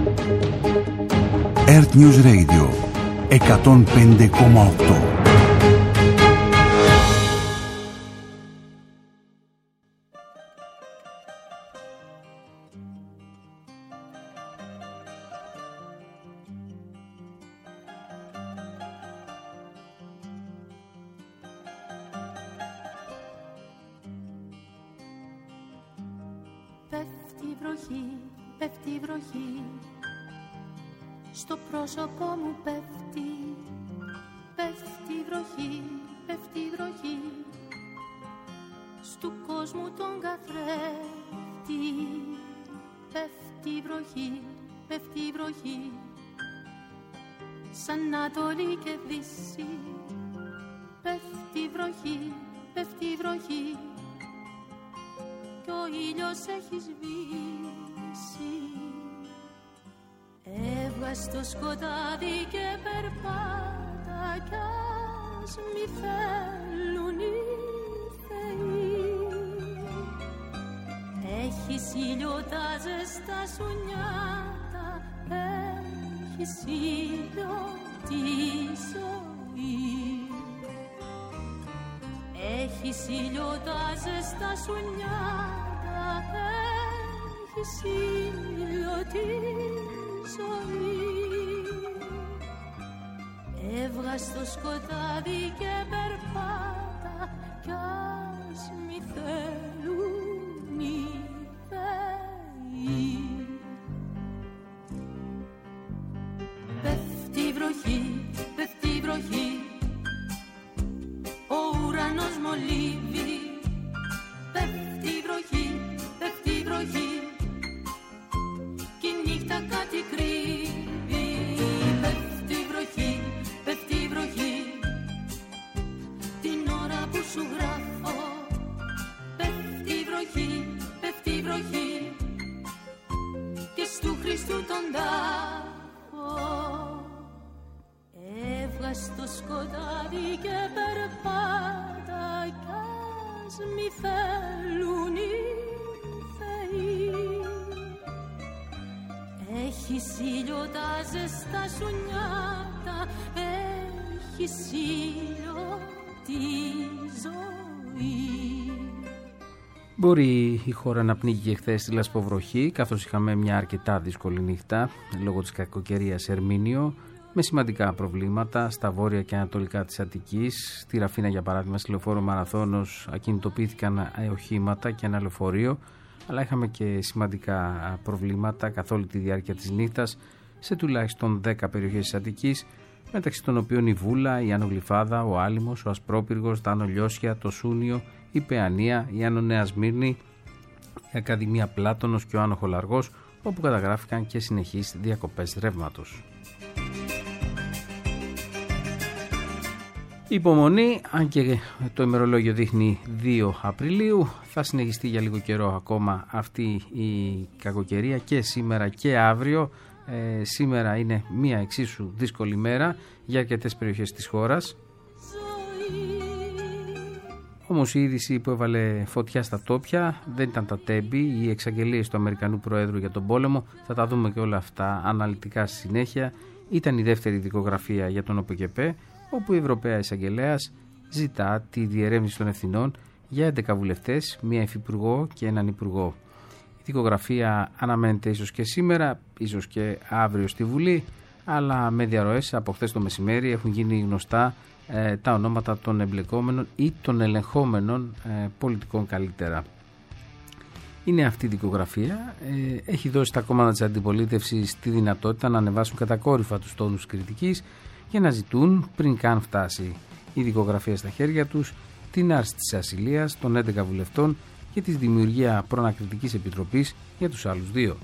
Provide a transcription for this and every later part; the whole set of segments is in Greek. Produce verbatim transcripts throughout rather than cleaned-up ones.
Earth News Radio εκατόν πέντε κόμμα οκτώ. Πέφτει η βροχή, πέφτει η βροχή, στο πρόσωπό μου πέφτει. Πέφτει η βροχή, πέφτει η βροχή, στου κόσμου τον καθρέφτη. Πέφτει η βροχή, πέφτει η βροχή, σαν Ανατολή και Δύση. Πέφτει η βροχή, πέφτει η βροχή, κι ο ήλιος έχει σβήσει. Έβγα στο σκοτάδι και περπάτα, κι ας μη θέλουν οι θεοί. Έχεις ήλιο τα ζεστά σου νιάτα, έχεις ήλιο τη ζωή. Έχεις ήλιο τα ζεστά σου νιάτα, έχεις ήλιο τη ζωή. Έβγα στο σκοτάδι και περπάτα, κι ας μη θέλουν οι θεοί. Πέφτει η βροχή, πέφτει η βροχή, ο ουρανός μολύβει. Πέφτει η βροχή, πέφτει η βροχή, κι η νύχτα κάτι κρύβει. Πέφτει η βροχή, πέφτει η βροχή, την ώρα που σου γράφω. Πέφτει η βροχή, πέφτει η βροχή, και στου Χριστού τον τάφο. Έβγα στο σκοτάδι και περπάτα, κι ας μη θέλουν οι θεοί. Έχεις ήλιο τα ζεστά σου νιάτα, έχεις ήλιο τη ζωή. Μπορεί η χώρα να πνίγηκε χθες στη λασποβροχή, καθώς είχαμε μια αρκετά δύσκολη νύχτα λόγω της κακοκαιρίας Ερμήνιο, με σημαντικά προβλήματα στα βόρεια και ανατολικά της Αττικής. Στη Ραφίνα, για παράδειγμα, στη λεωφόρο Μαραθώνος ακινητοποιήθηκαν οχήματα και ένα λεωφορείο, αλλά είχαμε και σημαντικά προβλήματα καθ' όλη τη διάρκεια της νύχτας σε τουλάχιστον δέκα περιοχές της Αττικής, μεταξύ των οποίων η Βούλα, η Άνω Γλυφάδα, ο Άλυμος, ο Ασπρόπυργος, τα Άνω Λιώσια, το Σούνιο, η Παιανία, η Άνω Νέα Σμύρνη, η Ακαδημία Πλάτωνος και ο Άνω Χολαργός, όπου καταγράφηκαν και συνεχείς διακοπές ρεύματος. Η υπομονή, αν και το ημερολόγιο δείχνει δύο Απριλίου, θα συνεχιστεί για λίγο καιρό ακόμα αυτή η κακοκαιρία και σήμερα και αύριο. Ε, σήμερα είναι μια εξίσου δύσκολη μέρα για αρκετές περιοχές της χώρας. Όμως η είδηση που έβαλε φωτιά στα τόπια δεν ήταν τα τέμπη, οι εξαγγελίες του Αμερικανού Προέδρου για τον πόλεμο. Θα τα δούμε και όλα αυτά αναλυτικά στη συνέχεια. Ήταν η δεύτερη δικογραφία για τον ΟΠΕΚΕΠΕ, όπου η Ευρωπαία Εισαγγελέας ζητά τη διερεύνηση των ευθυνών για έντεκα βουλευτές, μία υφυπουργό και έναν υπουργό. Η δικογραφία αναμένεται ίσως και σήμερα, ίσως και αύριο στη Βουλή, αλλά με διαρροές από χθες το μεσημέρι έχουν γίνει γνωστά ε, τα ονόματα των εμπλεκόμενων ή των ελεγχόμενων ε, πολιτικών καλύτερα. Είναι αυτή η δικογραφία, ε, έχει δώσει τα κόμματα της αντιπολίτευσης τη δυνατότητα να ανεβάσουν κατακόρυφα τους τόνους κριτικής και να ζητούν, πριν καν φτάσει η δικογραφία στα χέρια τους, την άρση της ασυλίας των έντεκα βουλευτών και τη δημιουργία προανακριτικής επιτροπής για τους άλλους δύο.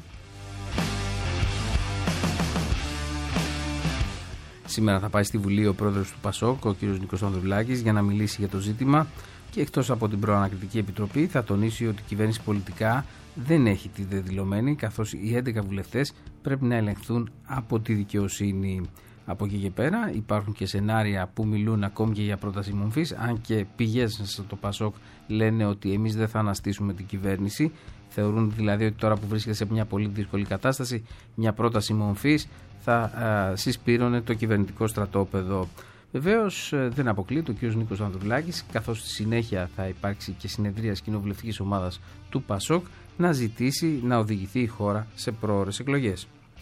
Σήμερα θα πάει στη Βουλή ο πρόεδρος του ΠΑΣΟΚ, ο κ. Νίκος Ανδρουλάκης, για να μιλήσει για το ζήτημα και εκτός από την προανακριτική επιτροπή θα τονίσει ότι η κυβέρνηση πολιτικά δεν έχει τη δεδηλωμένη, καθώς οι έντεκα βουλευτές πρέπει να ελεγχθούν από τη δικαιοσύνη. Από εκεί και πέρα υπάρχουν και σενάρια που μιλούν ακόμη και για πρόταση μομφής, αν και πηγές στο ΠΑΣΟΚ λένε ότι εμείς δεν θα αναστήσουμε την κυβέρνηση, Θεωρούν δηλαδή ότι τώρα που βρίσκεται σε μια πολύ δύσκολη κατάσταση, μια πρόταση μορφής θα α, συσπήρωνε το κυβερνητικό στρατόπεδο. Βεβαίως δεν αποκλείεται ο κ. Νίκος Ανδρουλάκης, καθώς στη συνέχεια θα υπάρξει και συνεδρίας κοινοβουλευτικής ομάδας του ΠΑΣΟΚ, να ζητήσει να οδηγηθεί η χώρα σε πρόωρες εκλογές.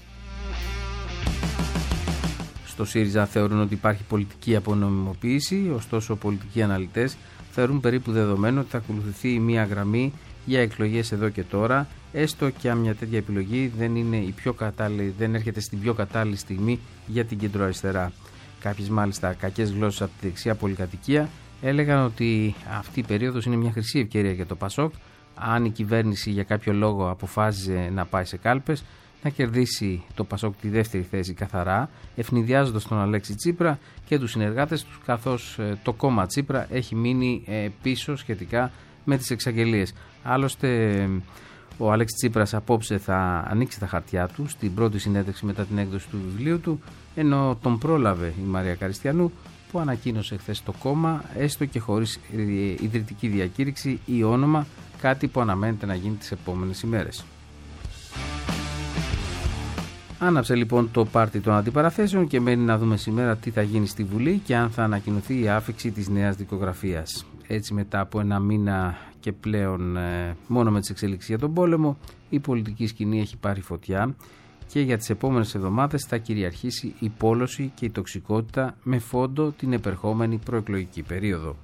Στο ΣΥΡΙΖΑ θεωρούν ότι υπάρχει πολιτική απονομιμοποίηση, ωστόσο πολιτικοί αναλυτές θεωρούν περίπου δεδομένο ότι θα ακολουθηθεί μια γραμμή για εκλογές εδώ και τώρα, έστω και αν μια τέτοια επιλογή δεν, είναι η πιο κατάλληλη, δεν έρχεται στην πιο κατάλληλη στιγμή για την κεντροαριστερά. Κάποιες μάλιστα κακές γλώσσες από τη δεξιά πολυκατοικία έλεγαν ότι αυτή η περίοδος είναι μια χρυσή ευκαιρία για το ΠΑΣΟΚ, αν η κυβέρνηση για κάποιο λόγο αποφάσιζε να πάει σε κάλπες, να κερδίσει το ΠΑΣΟΚ τη δεύτερη θέση καθαρά, ευνηδιάζοντας τον Αλέξη Τσίπρα και τους συνεργάτες τους, καθώς το κόμμα Τσίπρα έχει μείνει πίσω σχετικά με τις εξαγγελίες. Άλλωστε, ο Αλέξης Τσίπρας απόψε θα ανοίξει τα χαρτιά του στην πρώτη συνέντευξη μετά την έκδοση του βιβλίου του, ενώ τον πρόλαβε η Μαρία Καριστιανού, που ανακοίνωσε χθες το κόμμα, έστω και χωρίς ιδρυτική διακήρυξη ή όνομα, κάτι που αναμένεται να γίνει τις επόμενες ημέρες. Άναψε λοιπόν το πάρτι των αντιπαραθέσεων και μένει να δούμε σήμερα τι θα γίνει στη Βουλή και αν θα ανακοινωθεί η άφιξη της νέας δικογραφίας. Έτσι, μετά από ένα μήνα και πλέον ε, μόνο με τις εξελίξεις για τον πόλεμο, η πολιτική σκηνή έχει πάρει φωτιά και για τις επόμενες εβδομάδες θα κυριαρχήσει η πόλωση και η τοξικότητα με φόντο την επερχόμενη προεκλογική περίοδο.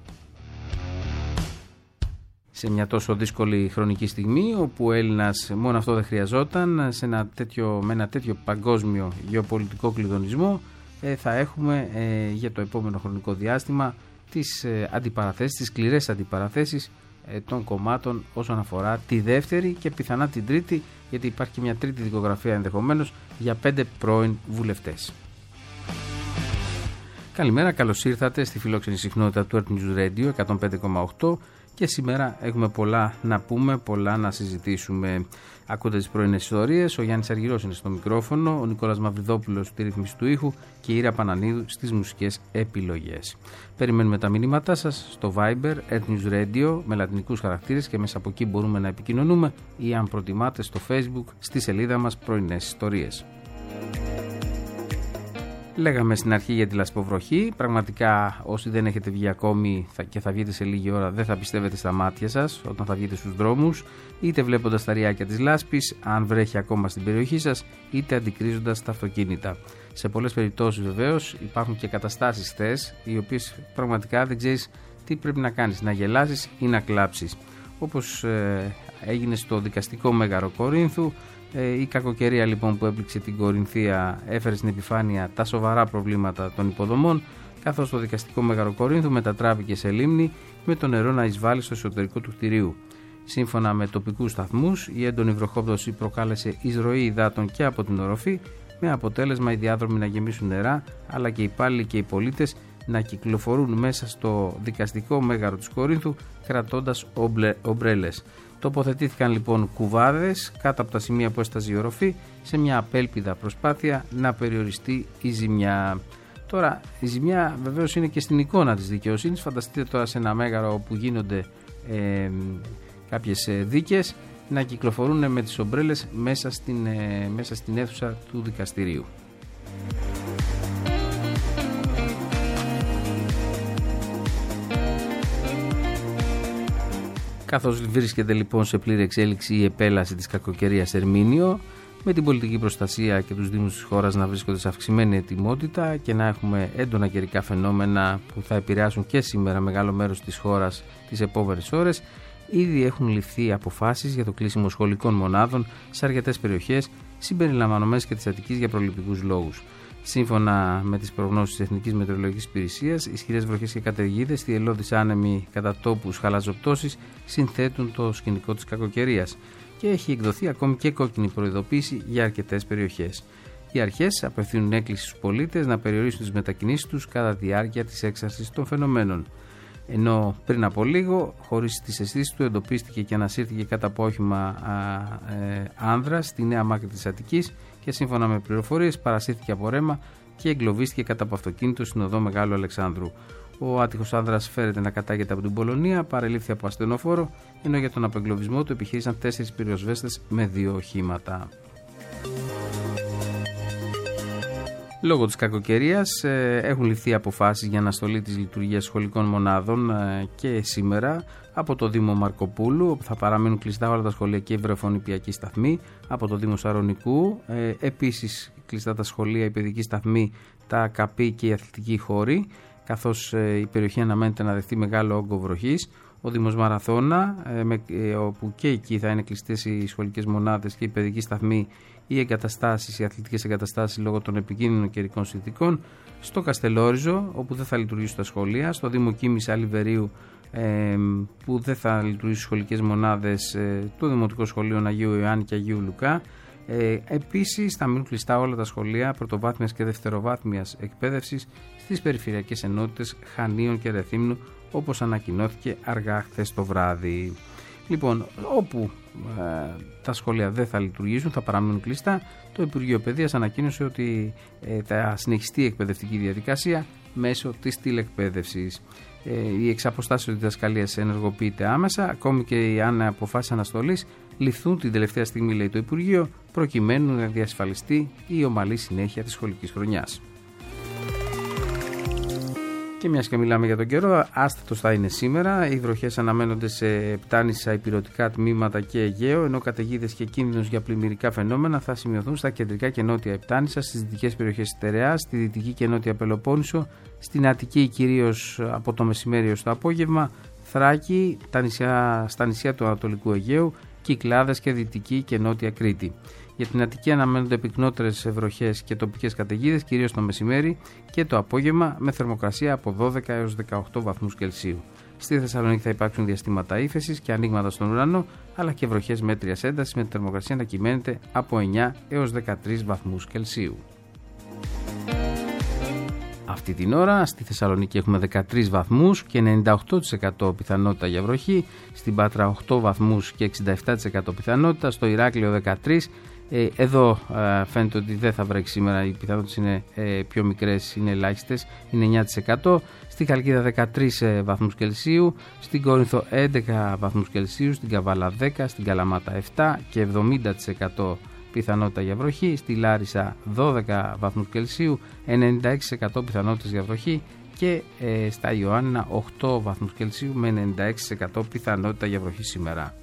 Σε μια τόσο δύσκολη χρονική στιγμή, όπου ο Έλληνας μόνο αυτό δεν χρειαζόταν, σε ένα τέτοιο, με ένα τέτοιο παγκόσμιο γεωπολιτικό κλειδονισμό, ε, θα έχουμε ε, για το επόμενο χρονικό διάστημα τις ε, αντιπαραθέσεις, τις σκληρές αντιπαραθέσεις ε, των κομμάτων όσον αφορά τη δεύτερη και πιθανά την τρίτη, γιατί υπάρχει και μια τρίτη δικογραφία ενδεχομένως για πέντε πρώην βουλευτές. Καλημέρα, καλώς ήρθατε στη φιλόξενη συχνότητα του Earth News Radio εκατόν πέντε κόμμα οκτώ και σήμερα έχουμε πολλά να πούμε, πολλά να συζητήσουμε. Ακούτε τις πρωινές ιστορίες, ο Γιάννης Αργυρός είναι στο μικρόφωνο, ο Νικόλας Μαυριδόπουλος στη ρύθμιση του ήχου και η Ήρα Πανανίδου στις μουσικές επιλογές. Περιμένουμε τα μηνύματά σας στο Viber, Earth News Radio, με λατινικούς χαρακτήρες και μέσα από εκεί μπορούμε να επικοινωνούμε, ή αν προτιμάτε στο Facebook, στη σελίδα μας πρωινές ιστορίες. Λέγαμε στην αρχή για τη λασποβροχή. Πραγματικά, όσοι δεν έχετε βγει ακόμη και θα βγείτε σε λίγη ώρα, δεν θα πιστεύετε στα μάτια σας όταν θα βγείτε στους δρόμους, είτε βλέποντας τα ριάκια της λάσπης, αν βρέχει ακόμα στην περιοχή σας, είτε αντικρίζοντας τα αυτοκίνητα. Σε πολλές περιπτώσεις, βεβαίως, υπάρχουν και καταστάσεις χθες, οι οποίες πραγματικά δεν ξέρεις τι πρέπει να κάνεις, να γελάσεις ή να κλάψεις. Όπως ε, έγινε στο δικαστικό Μέγαρο Κορίνθου. Η κακοκαιρία λοιπόν που έπληξε την Κορινθία έφερε στην επιφάνεια τα σοβαρά προβλήματα των υποδομών, καθώς το δικαστικό Μέγαρο Κορίνθου μετατράπηκε σε λίμνη με το νερό να εισβάλλει στο εσωτερικό του κτηρίου. Σύμφωνα με τοπικούς σταθμούς, η έντονη βροχόπτωση προκάλεσε εισρωή υδάτων και από την οροφή, με αποτέλεσμα οι διάδρομοι να γεμίσουν νερά, αλλά και οι υπάλληλοι και οι πολίτες να κυκλοφορούν μέσα στο δικαστικό Μέγαρο της Κορίνθου κρατώντας ομπλε, ομπρέλες. Τοποθετήθηκαν λοιπόν κουβάδες κάτω από τα σημεία που έσταζε η οροφή, σε μια απέλπιδα προσπάθεια να περιοριστεί η ζημιά. Τώρα, η ζημιά βεβαίως είναι και στην εικόνα της δικαιοσύνης. Φανταστείτε τώρα σε ένα μέγαρο όπου γίνονται ε, κάποιες δίκες να κυκλοφορούν με τις ομπρέλες μέσα στην, ε, μέσα στην αίθουσα του δικαστηρίου. Καθώς βρίσκεται λοιπόν σε πλήρη εξέλιξη η επέλαση της κακοκαιρίας Ερμήνιο, με την πολιτική προστασία και τους δήμους της χώρας να βρίσκονται σε αυξημένη ετοιμότητα και να έχουμε έντονα καιρικά φαινόμενα που θα επηρεάσουν και σήμερα μεγάλο μέρος της χώρας τις επόμενες ώρες, ήδη έχουν ληφθεί αποφάσεις για το κλείσιμο σχολικών μονάδων σε αρκετές περιοχές, συμπεριλαμβανομένες και της Αττικής για προληπτικούς λόγους. Σύμφωνα με τις προγνώσεις της Εθνικής Μετεωρολογικής Υπηρεσίας, ισχυρές βροχές και καταιγίδες, θυελλώδεις άνεμοι κατά τόπους, χαλαζοπτώσεις συνθέτουν το σκηνικό της κακοκαιρίας και έχει εκδοθεί ακόμη και κόκκινη προειδοποίηση για αρκετές περιοχές. Οι αρχές απευθύνουν έκκληση στους πολίτες να περιορίσουν τις μετακινήσεις τους κατά τη διάρκεια της έξαρσης των φαινομένων. Ενώ πριν από λίγο, χωρίς τις αισθήσεις του, εντοπίστηκε και ανασύρθηκε κατά από όχημα ε, άνδρας στη Νέα Μάκρη της Αττικής και σύμφωνα με πληροφορίες παρασύρθηκε από ρέμα και εγκλωβίστηκε κατά από αυτοκίνητο στην οδό Μεγάλου Αλεξάνδρου. Ο άτυχος άνδρας φέρεται να κατάγεται από την Πολωνία, παρελήφθη από ασθενοφόρο, ενώ για τον απεγκλωβισμό του επιχείρησαν τέσσερις πυροσβέστες με δύο οχήματα. Λόγω της κακοκαιρίας ε, έχουν ληφθεί αποφάσεις για αναστολή της λειτουργίας σχολικών μονάδων ε, και σήμερα από το Δήμο Μαρκοπούλου, όπου θα παραμένουν κλειστά όλα τα σχολεία και οι βρεφονιπιακοί σταθμοί, από το Δήμο Σαρονικού, ε, επίσης κλειστά τα σχολεία, οι παιδικοί σταθμοί, τα καπί και οι αθλητικοί χώροι, καθώς ε, η περιοχή αναμένεται να δεχτεί μεγάλο όγκο βροχής. Ο Δήμος Μαραθώνα, ε, με, ε, όπου και εκεί θα είναι κλειστές οι σχολικές μονάδες και οι παιδικοί σταθμοί, οι εγκαταστάσεις, οι αθλητικές εγκαταστάσεις λόγω των επικίνδυνων καιρικών συνθηκών. Στο Καστελόριζο, όπου δεν θα λειτουργήσουν τα σχολεία. Στο Δήμο Κίμης Αλιβερίου, ε, που δεν θα λειτουργήσουν σχολικές μονάδες, ε, το Δημοτικό Σχολείο Αγίου Ιωάννη και Αγίου Λουκά. Ε, επίσης θα μείνουν κλειστά όλα τα σχολεία πρωτοβάθμιας και δευτεροβάθμιας εκπαίδευσης στις περιφερειακές ενότητες Χανίων και Ρεθύμνου, όπως ανακοινώθηκε αργά χθες το βράδυ. Λοιπόν, όπου ε, τα σχολεία δεν θα λειτουργήσουν, θα παραμείνουν κλειστά, το Υπουργείο Παιδείας ανακοίνωσε ότι ε, θα συνεχιστεί η εκπαιδευτική διαδικασία μέσω της τηλεκπαίδευσης. Ε, η εξαποστάσεως διδασκαλίας ενεργοποιείται άμεσα, ακόμη και αν αποφάσεις αναστολής ληφθούν την τελευταία στιγμή, λέει το Υπουργείο, προκειμένου να διασφαλιστεί η ομαλή συνέχεια της σχολικής χρονιάς. Και μιας και μιλάμε για τον καιρό, άστατος θα είναι σήμερα. Οι βροχές αναμένονται σε Πτάνησα, υπηρετικά τμήματα και Αιγαίο, ενώ καταιγίδες και κίνδυνος για πλημμυρικά φαινόμενα θα σημειωθούν στα κεντρικά και νότια Πτάνησα, στις δυτικές περιοχές της Στερεάς, στη δυτική και νότια Πελοπόννησο, στην Αττική κυρίως από το μεσημέρι έως το απόγευμα, Θράκη, τα νησιά, στα νησιά του Ανατολικού Αιγαίου, Κυκλάδες και δυτική και νότια Κρήτη. Για την Αττική αναμένονται πυκνότερες βροχές και τοπικές καταιγίδες, κυρίως το μεσημέρι και το απόγευμα, με θερμοκρασία από δώδεκα έως δεκαοκτώ βαθμούς Κελσίου. Στη Θεσσαλονίκη θα υπάρξουν διαστήματα ύφεσης και ανοίγματα στον ουρανό, αλλά και βροχές μέτριας έντασης, με τη θερμοκρασία να κυμαίνεται από εννιά έως δεκατρείς βαθμούς Κελσίου. Αυτή την ώρα στη Θεσσαλονίκη έχουμε δεκατρείς βαθμούς και ενενήντα οκτώ τοις εκατό πιθανότητα για βροχή, στην Πάτρα οκτώ βαθμούς και εξήντα επτά τοις εκατό πιθανότητα, στο Ηράκλειο δεκατρείς. Ε, εδώ ε, φαίνεται ότι δεν θα βρέξει σήμερα, οι πιθανότητες είναι ε, πιο μικρές, είναι ελάχιστες, είναι εννιά τοις εκατό. Στη Χαλκίδα δεκατρείς ε, βαθμούς Κελσίου, στην Κόρινθο έντεκα βαθμούς Κελσίου, στην Καβάλα δέκα, στην Καλαμάτα επτά και εβδομήντα τοις εκατό πιθανότητα για βροχή, στη Λάρισα δώδεκα βαθμούς Κελσίου, ενενήντα έξι τοις εκατό πιθανότητες για βροχή και ε, στα Ιωάννινα οκτώ βαθμούς Κελσίου με ενενήντα έξι τοις εκατό πιθανότητα για βροχή σήμερα.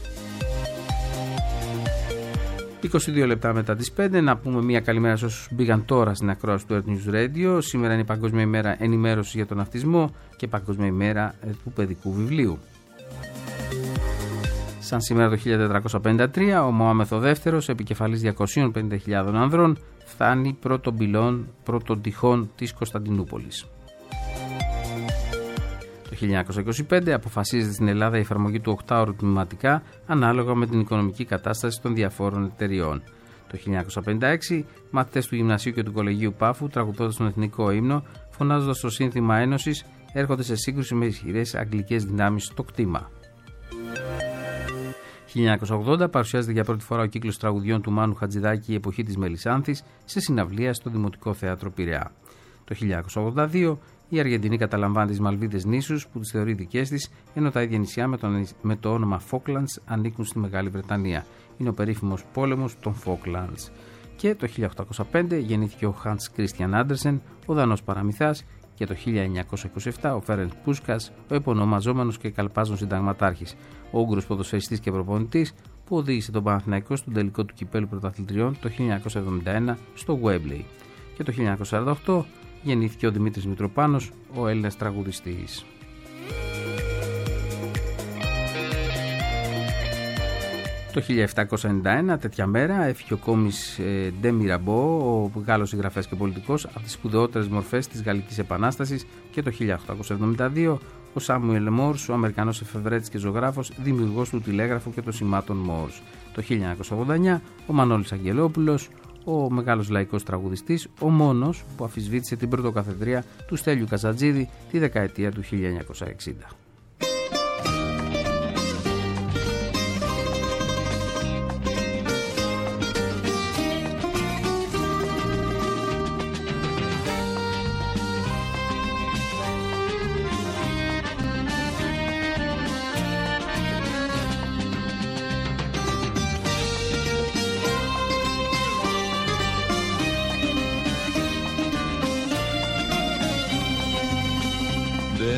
είκοσι δύο λεπτά μετά τις πέντε, να πούμε μια καλημέρα σε όσους μπήκαν τώρα στην ακρόαση του Earth News Radio. Σήμερα είναι η Παγκόσμια ημέρα ενημέρωσης για τον αυτισμό και Παγκόσμια ημέρα του παιδικού βιβλίου. Σαν σήμερα το χίλια τετρακόσια πενήντα τρία, ο Μωάμεθ ο δεύτερος, επικεφαλής διακοσίων πενήντα χιλιάδων ανδρών, φτάνει πρώτον πυλών, πρώτον τυχών της Κωνσταντινούπολης. Το χίλια εννιακόσια είκοσι πέντε αποφασίζεται στην Ελλάδα η εφαρμογή του οκτάωρου τμηματικά ανάλογα με την οικονομική κατάσταση των διαφόρων εταιριών. Το χίλια εννιακόσια πενήντα έξι μαθητές του Γυμνασίου και του Κολεγίου Πάφου, τραγουδώντας τον εθνικό ύμνο, φωνάζοντας το σύνθημα Ένωσης, έρχονται σε σύγκρουση με ισχυρές αγγλικές δυνάμεις στο κτήμα. χίλια εννιακόσια ογδόντα παρουσιάζεται για πρώτη φορά ο κύκλος τραγουδιών του Μάνου Χατζηδάκη, η εποχή της Μελισσάνθης, σε συναυλία στο Δημοτικό Θέατρο Πειραιά. Το χίλια εννιακόσια ογδόντα δύο η Αργεντινή καταλαμβάνει τις Μαλβίδες νήσους, που τις θεωρεί δικές της, ενώ τα ίδια νησιά με το, με το όνομα Falklands ανήκουν στη Μεγάλη Βρετανία. Είναι ο περίφημος πόλεμος των Falklands. Και το χίλια οκτακόσια πέντε γεννήθηκε ο Hans Christian Andersen, ο Δανός παραμυθάς, και το χίλια εννιακόσια είκοσι επτά ο Φέρενς Πούσκας, ο επωνομαζόμενος και καλπάζων συνταγματάρχης, ο Ούγγρος ποδοσφαιριστής και προπονητής, που οδήγησε τον Παναθηναϊκό στον τελικό του κυπέλου πρωταθλητριών το χίλια εννιακόσια εβδομήντα ένα στο Wembley. Και το χίλια εννιακόσια σαράντα οκτώ γεννήθηκε ο Δημήτρης Μητροπάνος, ο Έλληνας τραγουδιστής. Το χίλια επτακόσια ενενήντα ένα, τέτοια μέρα, έφυγε ο κόμις Ντε Μιραμπό, ο Γάλλος συγγραφέας και πολιτικός, από τις σπουδαιότερες μορφές της Γαλλικής Επανάστασης, και το χίλια οκτακόσια εβδομήντα δύο ο Σάμουελ Μόρς, ο Αμερικανός εφευρέτης και ζωγράφος, δημιουργός του τηλέγραφου και των σημάτων Μόρς. Το χίλια εννιακόσια ογδόντα εννιά ο Μανώλης Αγγελόπουλος, ο μεγάλος λαϊκός τραγουδιστής, ο μόνος που αμφισβήτησε την πρωτοκαθεδρία του Στέλιου Καζατζίδη τη δεκαετία του χίλια εννιακόσια εξήντα.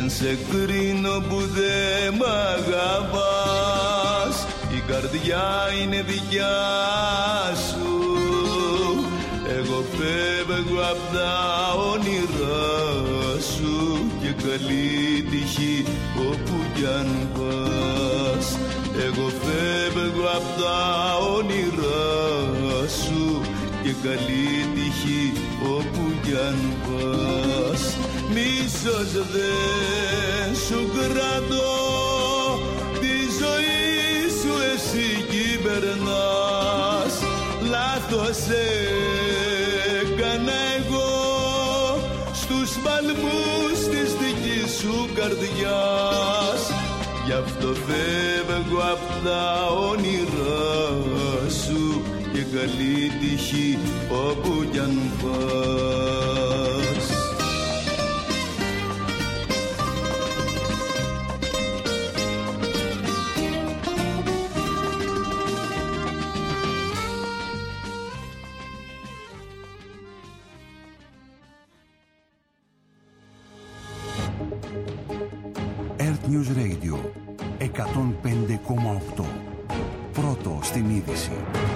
Δεν σε κρίνω που δεν μ' αγαπάς, η καρδιά είναι δικιά σου. Εγώ φεύγω απ' τα όνειρά σου και καλή τύχη όπου κι αν πας. Εγώ φεύγω απ' τα όνειρά σου και καλή τύχη όπου κι αν πας. Μίσος δεν σου κρατώ, τη ζωή σου εσύ κυβερνάς. Λάθος έκανα εγώ στους παλμούς της δικής σου καρδιάς. Γι' αυτό φεύγω απ' τα όνειρά σου και καλή τύχη όπου κι αν πας. Earth News Radio εκατόν πέντε κόμμα οκτώ. Πρώτο στην είδηση.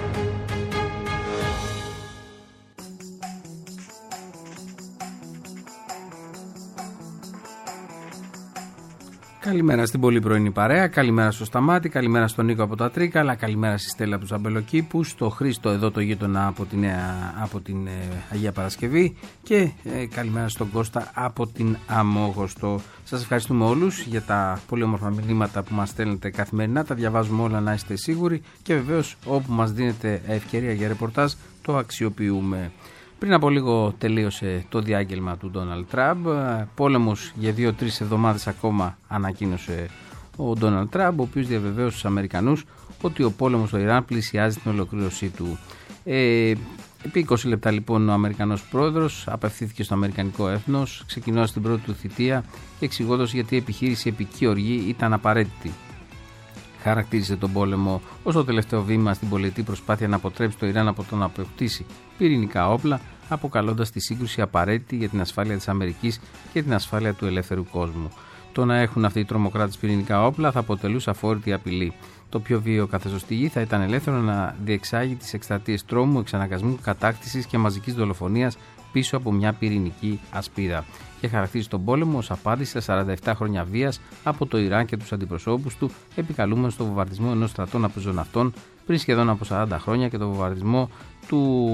Καλημέρα στην πολύ πρωινή παρέα, καλημέρα στο Σταμάτη, καλημέρα στον Νίκο από τα Τρίκα, αλλά καλημέρα στη Στέλλα από τους Αμπελοκήπους, στο Χρήστο εδώ το γείτονα από την, από την ε, Αγία Παρασκευή και ε, καλημέρα στον Κώστα από την Αμόχωστο. Σας ευχαριστούμε όλους για τα πολύ όμορφα μηνύματα που μας στέλνετε καθημερινά, τα διαβάζουμε όλα, να είστε σίγουροι, και βεβαίως όπου μας δίνετε ευκαιρία για ρεπορτάζ το αξιοποιούμε. Πριν από λίγο τελείωσε το διάγγελμα του Ντόναλντ Τραμπ. Πόλεμος για δύο-τρεις εβδομάδες ακόμα, ανακοίνωσε ο Ντόναλντ Τραμπ, ο οποίος διαβεβαίωσε στους Αμερικανούς ότι ο πόλεμος στο Ιράν πλησιάζει την ολοκλήρωσή του. Ε, επί είκοσι λεπτά λοιπόν ο Αμερικανός πρόεδρος απευθύνθηκε στο αμερικανικό έθνος, ξεκινώντας την πρώτη του θητεία και εξηγώντας γιατί η επιχείρηση επική οργή ήταν απαραίτητη. Χαρακτήρισε τον πόλεμο ως το τελευταίο βήμα στην πολιτική προσπάθεια να αποτρέψει το Ιράν από το να αποκτήσει πυρηνικά όπλα, αποκαλώντας τη σύγκρουση απαραίτητη για την ασφάλεια της Αμερικής και την ασφάλεια του ελεύθερου κόσμου. Το να έχουν αυτοί οι τρομοκράτες πυρηνικά όπλα θα αποτελούσε αφόρητη απειλή. Το πιο βίαιο καθεστώς στη γη θα ήταν ελεύθερο να διεξάγει τις εκστρατείες τρόμου, εξαναγκασμού, κατάκτησης και μαζικής δολοφονίας πίσω από μια πυρηνική ασπίδα. Και χαρακτήρισε τον πόλεμο ως απάντηση στα σαράντα επτά χρόνια βίας από το Ιράν και τους αντιπροσώπους του, επικαλούμενος στο βομβαρδισμό ενός στρατών απεζοναυτών πριν σχεδόν από σαράντα χρόνια και το βομβαρδισμό του,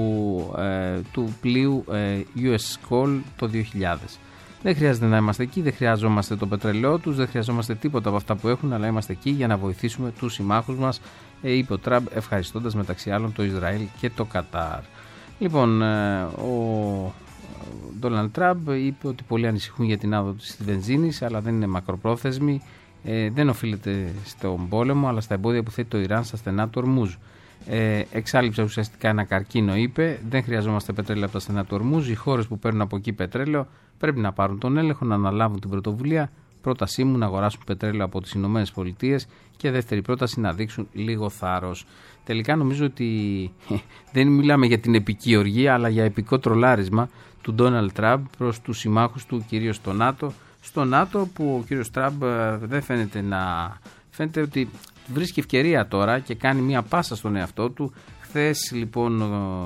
ε, του πλοίου ε, γιου ες Cole το δύο χιλιάδες. Δεν χρειάζεται να είμαστε εκεί, δεν χρειαζόμαστε το πετρελαιό τους, δεν χρειαζόμαστε τίποτα από αυτά που έχουν, αλλά είμαστε εκεί για να βοηθήσουμε τους συμμάχους μας, ε, είπε ο Τραμπ, ευχαριστώντας μεταξύ άλλων το Ισραήλ και το Κατάρ. Λοιπόν, ε, ο Ντόναλντ Τραμπ είπε ότι πολλοί ανησυχούν για την άδο της βενζίνης, αλλά δεν είναι μακροπρόθεσμη, ε, δεν οφείλεται στον πόλεμο, αλλά στα εμπόδια που θέτει το Ιράν στα στενά του Ορμούζ. Ε, εξάλληψε ουσιαστικά ένα καρκίνο, είπε. Δεν χρειαζόμαστε πετρέλαιο από τα στενά του Ορμούζ. Οι χώρες που παίρνουν από εκεί πετρέλαιο πρέπει να πάρουν τον έλεγχο, να αναλάβουν την πρωτοβουλία. Πρότασή μου να αγοράσουν πετρέλαιο από τις Ηνωμένες Πολιτείες και δεύτερη πρόταση να δείξουν λίγο θάρρος. Τελικά νομίζω ότι δεν μιλάμε για την επική οργή, αλλά για επικό τρολάρισμα του Ντόναλντ Τραμπ προς τους συμμάχους του, κυρίως στο ΝΑΤΟ. Στο ΝΑΤΟ που ο κύριος Τραμπ δεν φαίνεται να... φαίνεται ότι βρίσκει ευκαιρία τώρα και κάνει μια πάσα στον εαυτό του. Χθες λοιπόν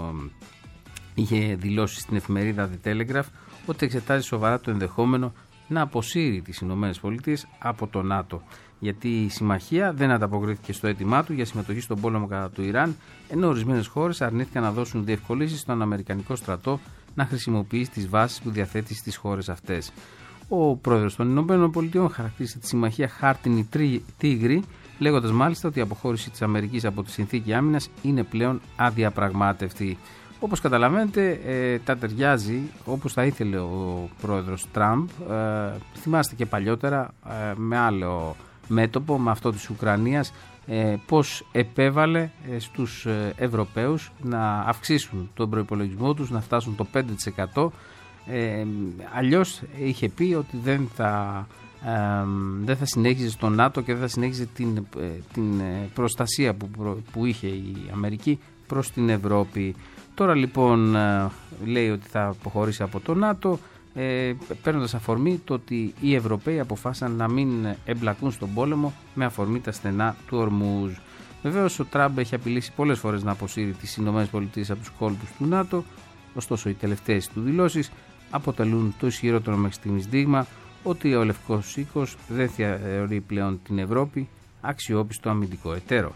είχε δηλώσει στην εφημερίδα The Telegraph ότι εξετάζει σοβαρά το ενδεχόμενο να αποσύρει τις Ηνωμένες Πολιτείες από το ΝΑΤΟ. Γιατί η συμμαχία δεν ανταποκρίθηκε στο αίτημά του για συμμετοχή στον πόλεμο κατά του Ιράν, ενώ ορισμένες χώρες αρνήθηκαν να δώσουν διευκολύνσεις στον Αμερικανικό στρατό να χρησιμοποιήσει τις βάσεις που διαθέτει στις χώρες αυτές. Ο πρόεδρος των Ηνωμένων Πολιτειών χαρακτήρισε τη συμμαχία χάρτινη τίγρη, λέγοντας μάλιστα ότι η αποχώρηση της Αμερικής από τη συνθήκη άμυνας είναι πλέον αδιαπραγμάτευτη. Όπως καταλαβαίνετε, ε, τα ταιριάζει όπως θα ήθελε ο πρόεδρος Τραμπ. Ε, θυμάστε και παλιότερα ε, με άλλο μέτωπο, με αυτό της Ουκρανίας, ε, πώς επέβαλε ε, στους ε, Ευρωπαίους να αυξήσουν τον προϋπολογισμό τους, να φτάσουν το πέντε τοις εκατό. Ε, αλλιώς είχε πει ότι δεν θα, ε, δεν θα συνέχιζε στο ΝΑΤΟ και δεν θα συνέχιζε την, ε, την προστασία που, που είχε η Αμερική προς την Ευρώπη. Τώρα λοιπόν ε, λέει ότι θα αποχωρήσει από το ΝΑΤΟ, ε, παίρνοντας αφορμή το ότι οι Ευρωπαίοι αποφάσισαν να μην εμπλακούν στον πόλεμο με αφορμή τα στενά του Ορμούζ. Βεβαίως ο Τραμπ έχει απειλήσει πολλές φορές να αποσύρει τις ΗΠΑ από τους κόλπους του ΝΑΤΟ, ωστόσο οι τελευταίες του δηλώσεις αποτελούν το ισχυρότερο μέχρι στιγμής δείγμα ότι ο Λευκός Οίκος δεν θεωρεί πλέον την Ευρώπη αξιόπιστο αμυντικό εταίρο.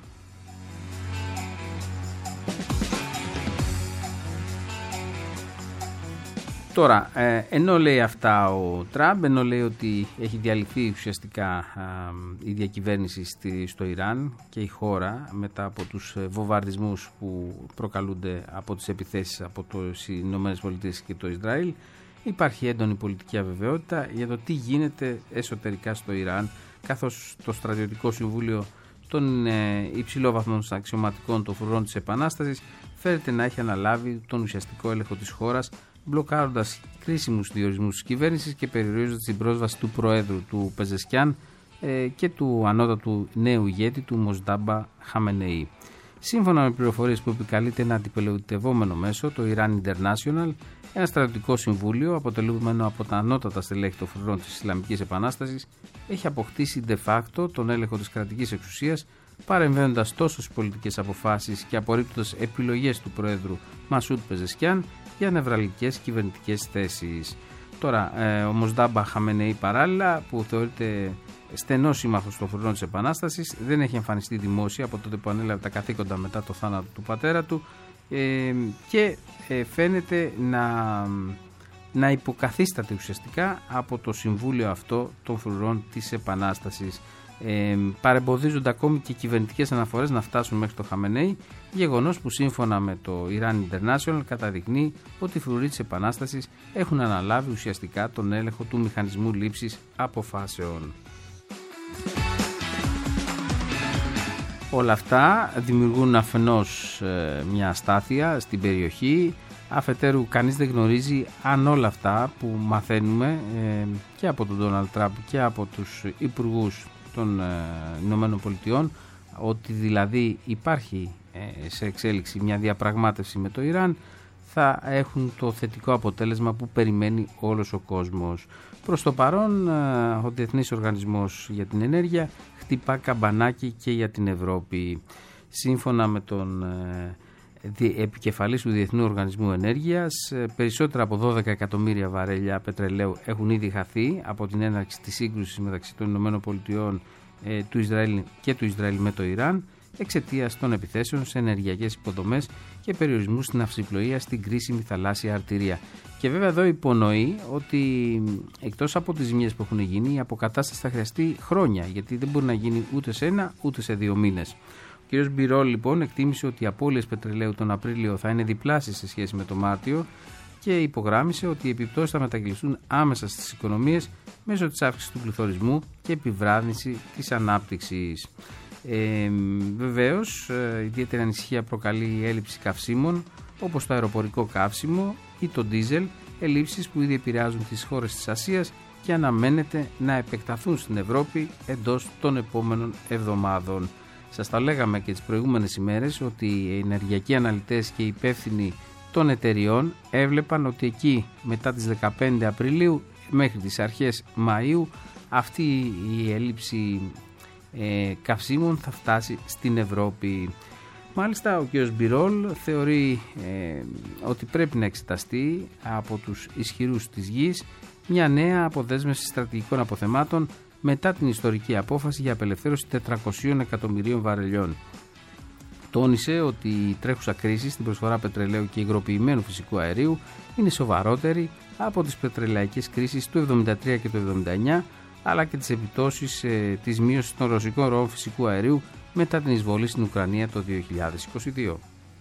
Τώρα, ε, ενώ λέει αυτά ο Τραμπ, ενώ λέει ότι έχει διαλυθεί ουσιαστικά α, η διακυβέρνηση στη, στο Ιράν και η χώρα μετά από τους βομβαρδισμούς που προκαλούνται από τις επιθέσεις από τις ΗΠΑ και το Ισραήλ, υπάρχει έντονη πολιτική αβεβαιότητα για το τι γίνεται εσωτερικά στο Ιράν, καθώς το Στρατιωτικό Συμβούλιο των ε, υψηλόβαθμων αξιωματικών των φρουρών της Επανάστασης φέρεται να έχει αναλάβει τον ουσιαστικό έλεγχο της χώρας, μπλοκάροντας κρίσιμους διορισμούς της κυβέρνησης και περιορίζοντας την πρόσβαση του Προέδρου του Πεζεσκιάν ε, και του ανώτατου νέου ηγέτη του Μοσντάμπα Χαμενεή. Σύμφωνα με πληροφορίες που επικαλείται ένα αντιπολιτευόμενο μέσο, το Iran International, ένα στρατιωτικό συμβούλιο αποτελούμενο από τα ανώτατα στελέχη των φρουρών της Ισλαμικής Επανάστασης έχει αποκτήσει de facto τον έλεγχο της κρατικής εξουσίας, παρεμβαίνοντας τόσο στις πολιτικές αποφάσεις και απορρίπτοντας επιλογές του Προέδρου Μασούντ Πεζεσκιάν για νευραλικές κυβερνητικές θέσεις. Τώρα, ε, ο Μοσντάμπα Χαμενεή παράλληλα, που θεωρείται στενός σύμμαχος των φρουρών της Επανάστασης, δεν έχει εμφανιστεί δημόσια από τότε που ανέλαβε τα καθήκοντα μετά το θάνατο του πατέρα του ε, και ε, φαίνεται να, να υποκαθίσταται ουσιαστικά από το συμβούλιο αυτό των φρουρών της Επανάστασης. Ε, παρεμποδίζονται ακόμη και κυβερνητικές αναφορές να φτάσουν μέχρι το Χαμενεή, γεγονός που σύμφωνα με το Iran International καταδεικνύει ότι οι φρουροί της Επανάστασης έχουν αναλάβει ουσιαστικά τον έλεγχο του μηχανισμού λήψης αποφάσεων. Όλα αυτά δημιουργούν αφενός ε, μια αστάθεια στην περιοχή, αφετέρου κανείς δεν γνωρίζει αν όλα αυτά που μαθαίνουμε ε, και από τον Ντόναλντ Τραμπ και από τους υπουργούς των ε, Ηνωμένων Πολιτειών, ότι δηλαδή υπάρχει ε, σε εξέλιξη μια διαπραγμάτευση με το Ιράν, θα έχουν το θετικό αποτέλεσμα που περιμένει όλος ο κόσμος. Προς το παρόν, ε, ο Διεθνής Οργανισμός για την Ενέργεια χτυπά καμπανάκι και για την Ευρώπη. Σύμφωνα με τον ε, επικεφαλής του Διεθνού Οργανισμού Ενέργειας, ε, περισσότερα από δώδεκα εκατομμύρια βαρέλια πετρελαίου έχουν ήδη χαθεί από την έναρξη της σύγκρουσης μεταξύ των Ηνωμένων Πολιτειών ε, του Ισραήλ και του Ισραήλ με το Ιράν, εξαιτίας των επιθέσεων σε ενεργειακές υποδομές και περιορισμού στην αυσιπλοεία στην κρίσιμη θαλάσσια αρτηρία. Και βέβαια εδώ υπονοεί ότι εκτός από τις ζημιές που έχουν γίνει, η αποκατάσταση θα χρειαστεί χρόνια, γιατί δεν μπορεί να γίνει ούτε σε ένα ούτε σε δύο μήνες. Ο κ. Μπιρόλ λοιπόν εκτίμησε ότι οι απώλειες πετρελαίου τον Απρίλιο θα είναι διπλάσιες σε σχέση με τον Μάρτιο και υπογράμμισε ότι οι επιπτώσεις θα μεταγγελιστούν άμεσα στις οικονομίες μέσω της αύξησης του πληθωρισμού και επιβράδυνση της ανάπτυξης. Ε, βεβαίως, ε, ιδιαίτερη ανησυχία προκαλεί η έλλειψη καυσίμων όπως το αεροπορικό καύσιμο ή το ντίζελ, ελλείψεις που ήδη επηρεάζουν τις χώρες της Ασίας και αναμένεται να επεκταθούν στην Ευρώπη εντός των επόμενων εβδομάδων. Σας τα λέγαμε και τις προηγούμενες ημέρες ότι οι ενεργειακοί αναλυτές και οι υπεύθυνοι των εταιριών έβλεπαν ότι εκεί μετά τις δεκαπέντε Απριλίου μέχρι τις αρχές Μαΐου αυτή η έλλειψη ε, καυσίμων θα φτάσει στην Ευρώπη. Μάλιστα ο κ. Μπιρόλ θεωρεί ε, ότι πρέπει να εξεταστεί από τους ισχυρούς της γης μια νέα αποδέσμευση στρατηγικών αποθεμάτων μετά την ιστορική απόφαση για απελευθέρωση τετρακοσίων εκατομμυρίων βαρελιών. Τόνισε ότι η τρέχουσα κρίση στην προσφορά πετρελαίου και υγροποιημένου φυσικού αερίου είναι σοβαρότερη από τις πετρελαϊκές κρίσεις του εβδομήντα τρία και του εβδομήντα εννιά, αλλά και τις επιπτώσεις ε, της μείωσης των ρωσικών ροών φυσικού αερίου μετά την εισβολή στην Ουκρανία το δύο χιλιάδες είκοσι δύο.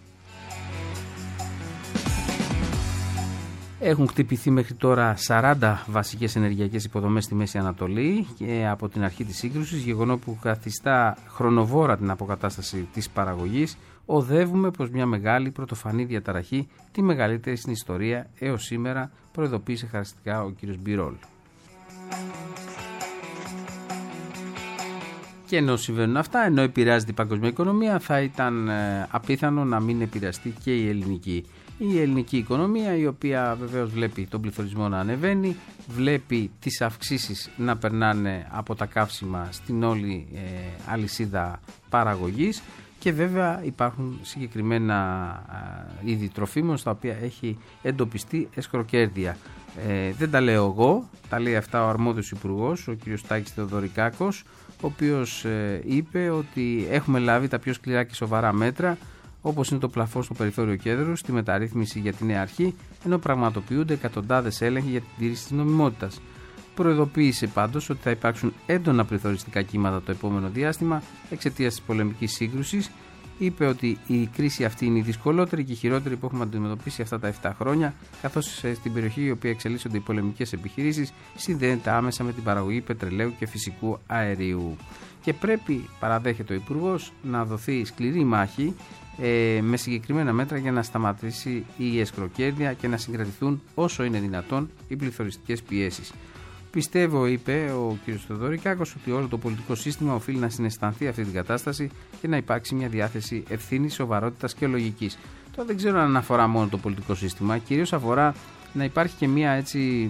Έχουν χτυπηθεί μέχρι τώρα σαράντα βασικές ενεργειακές υποδομές στη Μέση Ανατολή και από την αρχή της σύγκρουσης, γεγονό που καθιστά χρονοβόρα την αποκατάσταση της παραγωγής. Οδεύουμε προς μια μεγάλη πρωτοφανή διαταραχή, τη μεγαλύτερη στην ιστορία έως σήμερα, προειδοποίησε χαριστικά ο κ. Μπιρόλ. Και ενώ συμβαίνουν αυτά, ενώ επηρεάζεται η παγκόσμια οικονομία, θα ήταν ε, απίθανο να μην επηρεαστεί και η ελληνική. Η ελληνική οικονομία, η οποία βεβαίως βλέπει τον πληθωρισμό να ανεβαίνει, βλέπει τις αυξήσεις να περνάνε από τα καύσιμα στην όλη ε, αλυσίδα παραγωγής και βέβαια υπάρχουν συγκεκριμένα ε, είδη τροφίμων στα οποία έχει εντοπιστεί εσχροκέρδεια. Ε, δεν τα λέω εγώ, τα λέει αυτά ο αρμόδιος υπουργός, ο κ. Τάκης Θεοδωρικάκος, ο οποίος ε, είπε ότι έχουμε λάβει τα πιο σκληρά και σοβαρά μέτρα, όπως είναι το πλαφόν στο περιθώριο κέντρου, στη μεταρρύθμιση για τη νέα αρχή, ενώ πραγματοποιούνται εκατοντάδες έλεγχοι για την τήρηση της νομιμότητας. Προειδοποίησε πάντως ότι θα υπάρξουν έντονα πληθωριστικά κύματα το επόμενο διάστημα εξαιτίας της πολεμικής σύγκρουσης. Είπε ότι η κρίση αυτή είναι η δυσκολότερη και η χειρότερη που έχουμε αντιμετωπίσει αυτά τα επτά χρόνια, καθώς στην περιοχή η οποία εξελίσσονται οι πολεμικές επιχειρήσεις συνδέεται άμεσα με την παραγωγή πετρελαίου και φυσικού αερίου. Και πρέπει, παραδέχεται ο Υπουργός, να δοθεί σκληρή μάχη ε, με συγκεκριμένα μέτρα για να σταματήσει η εσχροκέρδεια και να συγκρατηθούν όσο είναι δυνατόν οι πληθωριστικές πιέσεις. Πιστεύω, είπε ο κ. Θεοδωρικάκος, ότι όλο το πολιτικό σύστημα οφείλει να συναισθανθεί αυτή την κατάσταση και να υπάρξει μια διάθεση ευθύνης, σοβαρότητας και λογικής. Τώρα δεν ξέρω αν αφορά μόνο το πολιτικό σύστημα, κυρίως αφορά να υπάρχει και μια έτσι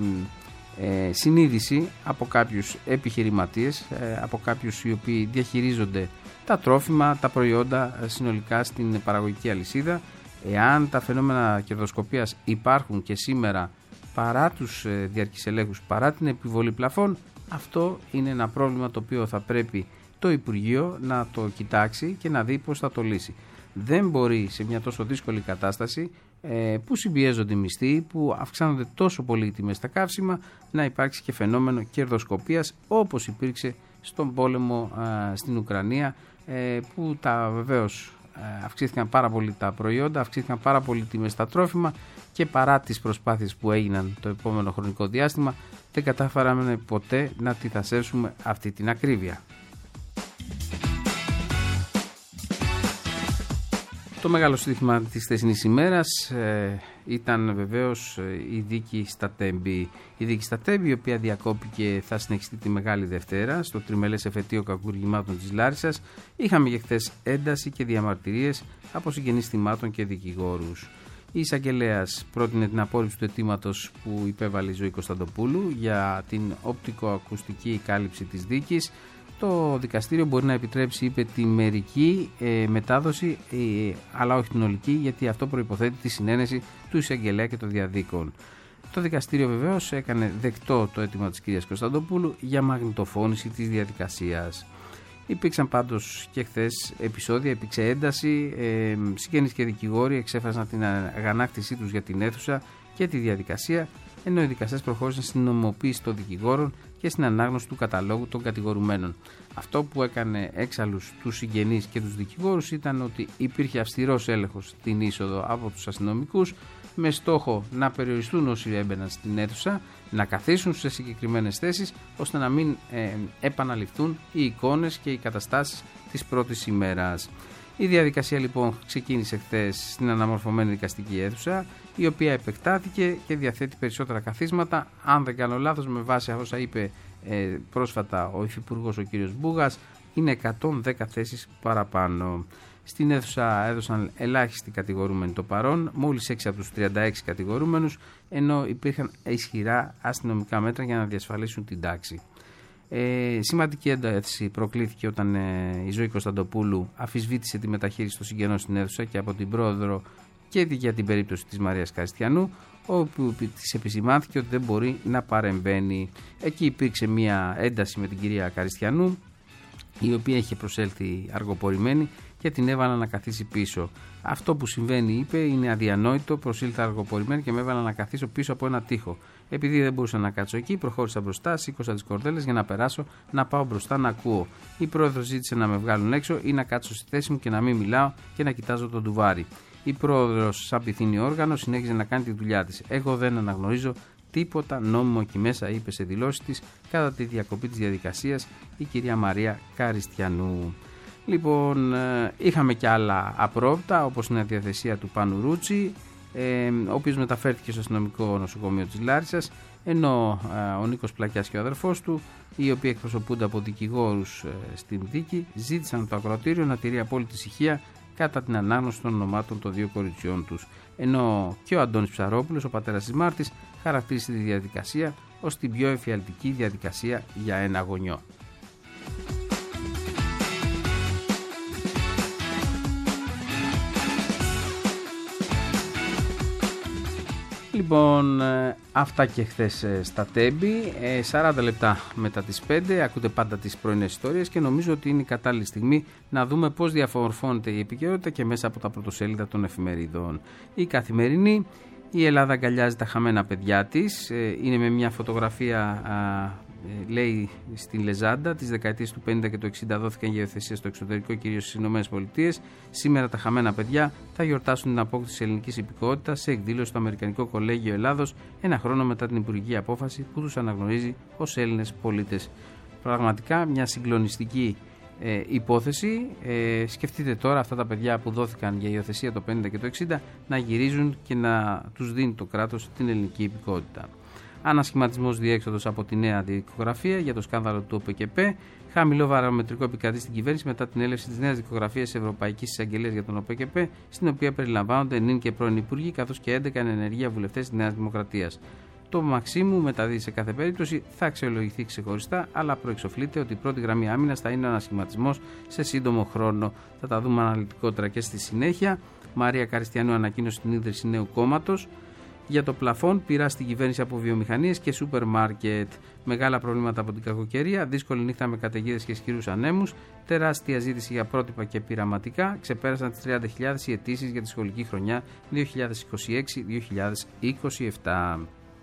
ε, συνείδηση από κάποιους επιχειρηματίες, ε, από κάποιους οι οποίοι διαχειρίζονται τα τρόφιμα, τα προϊόντα ε, συνολικά στην παραγωγική αλυσίδα. Εάν τα φαινόμενα κερδοσκοπίας υπάρχουν και σήμερα, παρά τους ε, διαρκείς ελέγχους, παρά την επιβολή πλαφών, αυτό είναι ένα πρόβλημα το οποίο θα πρέπει το Υπουργείο να το κοιτάξει και να δει πώς θα το λύσει. Δεν μπορεί σε μια τόσο δύσκολη κατάσταση ε, που συμπιέζονται οι μισθοί, που αυξάνονται τόσο πολύ οι τιμές στα καύσιμα, να υπάρξει και φαινόμενο κερδοσκοπίας όπως υπήρξε στον πόλεμο ε, στην Ουκρανία, ε, που τα βεβαίως ε, αυξήθηκαν πάρα πολύ τα προϊόντα, αυξήθηκαν πάρα πολύ τιμές στα τρόφιμα και παρά τις προσπάθειες που έγιναν το επόμενο χρονικό διάστημα δεν κατάφεραμε ποτέ να αντιθασέψουμε αυτή την ακρίβεια. Το μεγάλο στοίχημα της χθεσινής ημέρας ε, ήταν βεβαίως η δίκη στα Τέμπη. Η δίκη στα Τέμπη, η οποία διακόπηκε, θα συνεχιστεί τη Μεγάλη Δευτέρα στο τριμελές εφετείο κακουργημάτων της Λάρισσας. Είχαμε και χθες ένταση και διαμαρτυρίες από συγγενείς θυμάτων και δικηγόρους. Η εισαγγελέας πρότεινε την απόρριψη του αιτήματος που υπέβαλε η Ζωή Κωνσταντοπούλου για την οπτικοακουστική κάλυψη της δίκης. Το δικαστήριο μπορεί να επιτρέψει, είπε, τη μερική ε, μετάδοση, ε, αλλά όχι την ολική, γιατί αυτό προϋποθέτει τη συνένεση του εισαγγελέα και των διαδίκων. Το δικαστήριο βεβαίως έκανε δεκτό το αίτημα της κυρίας Κωνσταντοπούλου για μαγνητοφώνηση της διαδικασίας. Υπήρξαν πάντως και χθες επεισόδια, υπήρξε ένταση, ε, συγγενείς και δικηγόροι εξέφρασαν την αγανάκτησή τους για την αίθουσα και τη διαδικασία, ενώ οι δικαστές προχώρησαν στην νομιμοποίηση των δικηγόρων και στην ανάγνωση του καταλόγου των κατηγορουμένων. Αυτό που έκανε έξαλλους τους συγγενείς και τους δικηγόρους ήταν ότι υπήρχε αυστηρός έλεγχος στην είσοδο από τους αστυνομικούς, με στόχο να περιοριστούν όσοι έμπαιναν στην αίθουσα, να καθίσουν σε συγκεκριμένες θέσεις, ώστε να μην ε, επαναληφθούν οι εικόνες και οι καταστάσεις της πρώτης ημέρας. Η διαδικασία λοιπόν ξεκίνησε χθες στην αναμορφωμένη δικαστική αίθουσα, η οποία επεκτάθηκε και διαθέτει περισσότερα καθίσματα. Αν δεν κάνω λάθος, με βάση όσα είπε ε, πρόσφατα ο Υφυπουργός ο κ. Μπούγας, είναι εκατόν δέκα θέσεις παραπάνω. Στην αίθουσα έδωσαν ελάχιστοι κατηγορούμενοι το παρόν, μόλις έξι από τους τριάντα έξι κατηγορούμενους, ενώ υπήρχαν ισχυρά αστυνομικά μέτρα για να διασφαλίσουν την τάξη. Ε, σημαντική ένταση προκλήθηκε όταν ε, η Ζωή Κωνσταντοπούλου αφισβήτησε τη μεταχείριση των συγγενών στην αίθουσα και από την πρόεδρο και για την περίπτωση της Μαρίας Καριστιανού, όπου της επισημάνθηκε ότι δεν μπορεί να παρεμβαίνει. Εκεί υπήρξε μια ένταση με την κυρία Καριστιανού, η οποία είχε προσέλθει αργοπορημένη και την έβαλα να καθίσει πίσω. Αυτό που συμβαίνει, είπε, είναι αδιανόητο. Προσήλθα αργοπορημένη και με έβαλα να καθίσω πίσω από ένα τοίχο. Επειδή δεν μπορούσα να κάτσω εκεί, προχώρησα μπροστά, σήκωσα τις κορδέλες για να περάσω, να πάω μπροστά να ακούω. Η πρόεδρος ζήτησε να με βγάλουν έξω ή να κάτσω στη θέση μου και να μην μιλάω και να κοιτάζω τον τουβάρι. Η πρόεδρος, σαν πυθύνη όργανο, συνέχιζε να κάνει τη δουλειά της. Εγώ δεν αναγνωρίζω τίποτα νόμιμο εκεί μέσα, είπε σε δηλώσεις της κατά τη διακοπή της διαδικασίας η κυρία Μαρία Καριστιανού. Λοιπόν, είχαμε και άλλα απρόπτα, όπως είναι η διαθεσία του Πάνου Ρούτσι, ε, ο οποίος μεταφέρθηκε στο αστυνομικό νοσοκομείο της Λάρισσας, ενώ ε, ο Νίκος Πλακιάς και ο αδερφός του, οι οποίοι εκπροσωπούνται από δικηγόρους ε, στην δίκη, ζήτησαν το ακροατήριο να τηρεί απόλυτη ησυχία κατά την ανάγνωση των ονομάτων των δύο κοριτσιών τους, ενώ και ο Αντώνης Ψαρόπουλος, ο πατέρας της Μάρτης, χαρακτήρισε τη διαδικασία ως την πιο εφιαλτική διαδικασία για ένα γονιό. Λοιπόν, αυτά και χθες στα Τέμπη, σαράντα λεπτά μετά τις πέντε, ακούτε πάντα τις πρωινές ιστορίες και νομίζω ότι είναι η κατάλληλη στιγμή να δούμε πώς διαφορφώνεται η επικαιρότητα και μέσα από τα πρωτοσέλιδα των εφημερίδων. Η Καθημερινή, η Ελλάδα αγκαλιάζει τα χαμένα παιδιά της, είναι με μια φωτογραφία, λέει, στην Λεζάντα, τις δεκαετίες του πενήντα και του εξήντα δόθηκαν για υιοθεσία στο εξωτερικό, κυρίως στις ΗΠΑ. Σήμερα τα χαμένα παιδιά θα γιορτάσουν την απόκτηση της ελληνικής υπηκότητας σε εκδήλωση στο Αμερικανικό Κολέγιο Ελλάδος, ένα χρόνο μετά την υπουργική απόφαση που τους αναγνωρίζει ως Έλληνες πολίτες. Πραγματικά μια συγκλονιστική ε, υπόθεση. Ε, σκεφτείτε τώρα αυτά τα παιδιά που δόθηκαν για υιοθεσία το πενήντα και το εξήντα να γυρίζουν και να τους δίνει το κράτος την ελληνική υπηκότητα. Ανασχηματισμός διέξοδος από τη νέα δικογραφία για το σκάνδαλο του ΟΠΕΚΕΠΕ. Χαμηλό βαρομετρικό επικρατεί στην κυβέρνηση μετά την έλευση της νέας δικογραφίας Ευρωπαϊκής Εισαγγελίας για τον ΟΠΕΚΕΠΕ, στην οποία περιλαμβάνονται νυν και πρώην υπουργοί, καθώς και έντεκα εν ενεργεία βουλευτές της Νέας Δημοκρατίας. Το Μαξίμου μεταδίδει σε κάθε περίπτωση, θα αξιολογηθεί ξεχωριστά, αλλά προεξοφλείται ότι η πρώτη γραμμή άμυνας θα είναι ο ανασχηματισμός σε σύντομο χρόνο. Θα τα δούμε αναλυτικότερα και στη συνέχεια. Μαρία Καριστιανού ανακοίνωσε την ίδρυση νέου κόμματος. Για το πλαφόν, πειρά στην κυβέρνηση από βιομηχανίες και σούπερ μάρκετ. Μεγάλα προβλήματα από την κακοκαιρία, δύσκολη νύχτα με καταιγίδες και ισχυρούς ανέμους, τεράστια ζήτηση για πρότυπα και πειραματικά. Ξεπέρασαν τις τριάντα χιλιάδες οι αιτήσεις για τη σχολική χρονιά δύο χιλιάδες είκοσι έξι δύο χιλιάδες είκοσι επτά.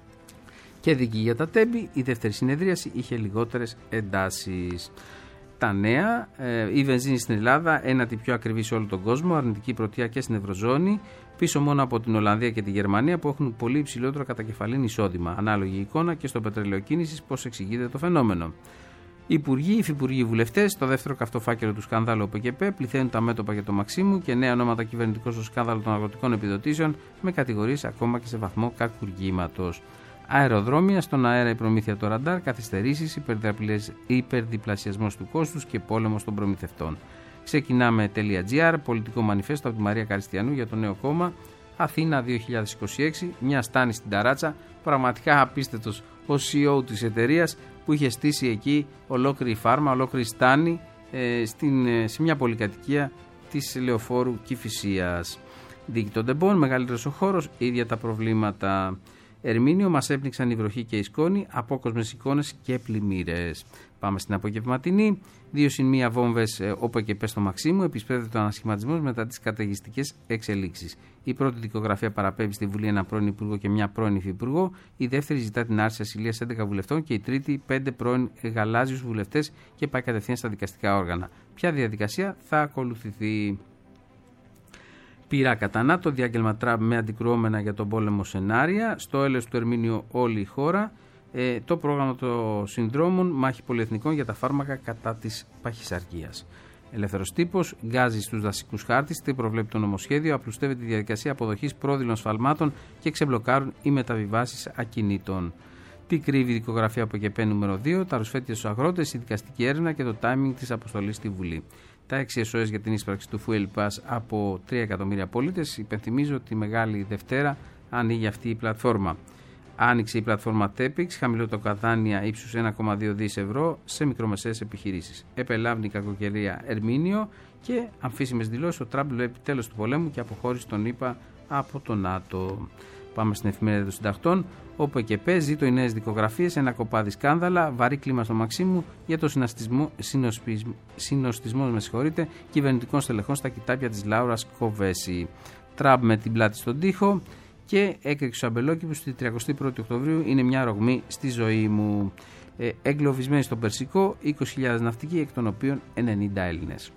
Και δική για τα Τέμπη, η δεύτερη συνεδρίαση είχε λιγότερες εντάσεις. Τα νέα, ε, η βενζίνη στην Ελλάδα, ένατη πιο ακριβή σε όλο τον κόσμο, αρνητική πρωτεία και στην Ευρωζώνη, πίσω μόνο από την Ολλανδία και τη Γερμανία που έχουν πολύ υψηλότερο κατακεφαλήν εισόδημα. Ανάλογη εικόνα και στο πετρέλαιο κίνησης, πώς εξηγείται το φαινόμενο. Υπουργοί, υφυπουργοί, βουλευτές, το δεύτερο καυτό φάκελο του σκάνδαλου ΟΠΕΚΕΠΕ, πληθαίνουν τα μέτωπα για το Μαξίμου και νέα ονόματα κυβερνητικό στο σκάνδαλο των αγροτικών επιδοτήσεων, με κατηγορίες ακόμα και σε βαθμό κακουργήματος. Αεροδρόμια, στον αέρα η προμήθεια των ραντάρ, καθυστερήσεις, υπερδιπλασιασμός του κόστους και πόλεμος των προμηθευτών. Ξεκινάμε.gr, πολιτικό μανιφέστο από τη Μαρία Καριστιανού για το νέο κόμμα. Αθήνα δύο χιλιάδες είκοσι έξι, μια στάνη στην ταράτσα. Πραγματικά απίστευτος ο σι ι ο της εταιρείας που είχε στήσει εκεί ολόκληρη φάρμα, ολόκληρη στάνη ε, στην, ε, σε μια πολυκατοικία της Λεωφόρου Κηφισίας. Δίκη των τεμπών, μεγαλύτερος ο χώρος, ίδια τα προβλήματα. Ερμήνιο, μας έπνιξαν η βροχή και η σκόνη, απόκοσμες εικόνες και πλημμύρες. Πάμε στην απογευματινή. Δύο συν μία βόμβες ε, όπου και πες στο Μαξίμου, επισπεύδεται ο ανασχηματισμός μετά τις καταιγιστικές εξελίξεις. Η πρώτη δικογραφία παραπέμπει στη Βουλή ένα πρώην υπουργό και μια πρώην υφυπουργό. Η δεύτερη ζητά την άρση ασυλίας έντεκα βουλευτών και η τρίτη πέντε πρώην γαλάζιους βουλευτές και πάει κατευθείαν στα δικαστικά όργανα. Ποια διαδικασία θα ακολουθηθεί? Πειρά κατά ΝΑΤΟ, διάγγελμα Τραμπ με αντικρουόμενα για τον πόλεμο σενάρια. Στο έλεος του Ερμήνιο όλη η χώρα. Ε, το πρόγραμμα των συνδρόμων, μάχη πολυεθνικών για τα φάρμακα κατά της παχυσαρκίας. Ελεύθερος τύπος, γκάζει στους δασικούς χάρτες, τι προβλέπει το νομοσχέδιο, απλουστεύεται τη διαδικασία αποδοχής πρόδειλων σφαλμάτων και ξεμπλοκάρουν οι μεταβιβάσεις ακινήτων. Τι κρύβει η δικογραφία από ΚΕΠΕ νούμερο δύο, τα ρουσφέτια στους αγρότες, η δικαστική έρευνα και το timing της αποστολής στη Βουλή. Τα έξι ες ο ες για την ίσπραξη του Fuel Pass από τρία εκατομμύρια πολίτες. Υπενθυμίζω ότι Μεγάλη Δευτέρα ανοίγει αυτή η πλατφόρμα. Άνοιξε η πλατφόρμα Tepix, χαμηλότερα δάνεια ύψους ένα κόμμα δύο δισεκατομμύρια ευρώ σε μικρομεσαίες επιχειρήσεις. Επελάβνει η κακοκαιρία Ερμήνιο και αμφίσιμες δηλώσεις. Ο Τραμπ βλέπει τέλος του πολέμου και αποχώρηση των ΗΠΑ από το ΝΑΤΟ. Πάμε στην εφημερίδα των συντακτών, όπου και πέ ζήτω οι νέες δικογραφίες, ένα κοπάδι σκάνδαλα, βαρύ κλίμα στο Μαξίμου για το συνοστισμό με συγχωρείτε, κυβερνητικών στελεχών στα κοιτάπια της Λάουρας Κοβέση. Τραμπ με την πλάτη στον τοίχο και έκρηξε ο αμπελόκηπος στη τριάντα πρώτη Οκτωβρίου είναι μια ρογμή στη ζωή μου. Ε, εγκλωβισμένοι στον Περσικό, είκοσι χιλιάδες ναυτικοί, εκ των οποίων ενενήντα Έλληνες.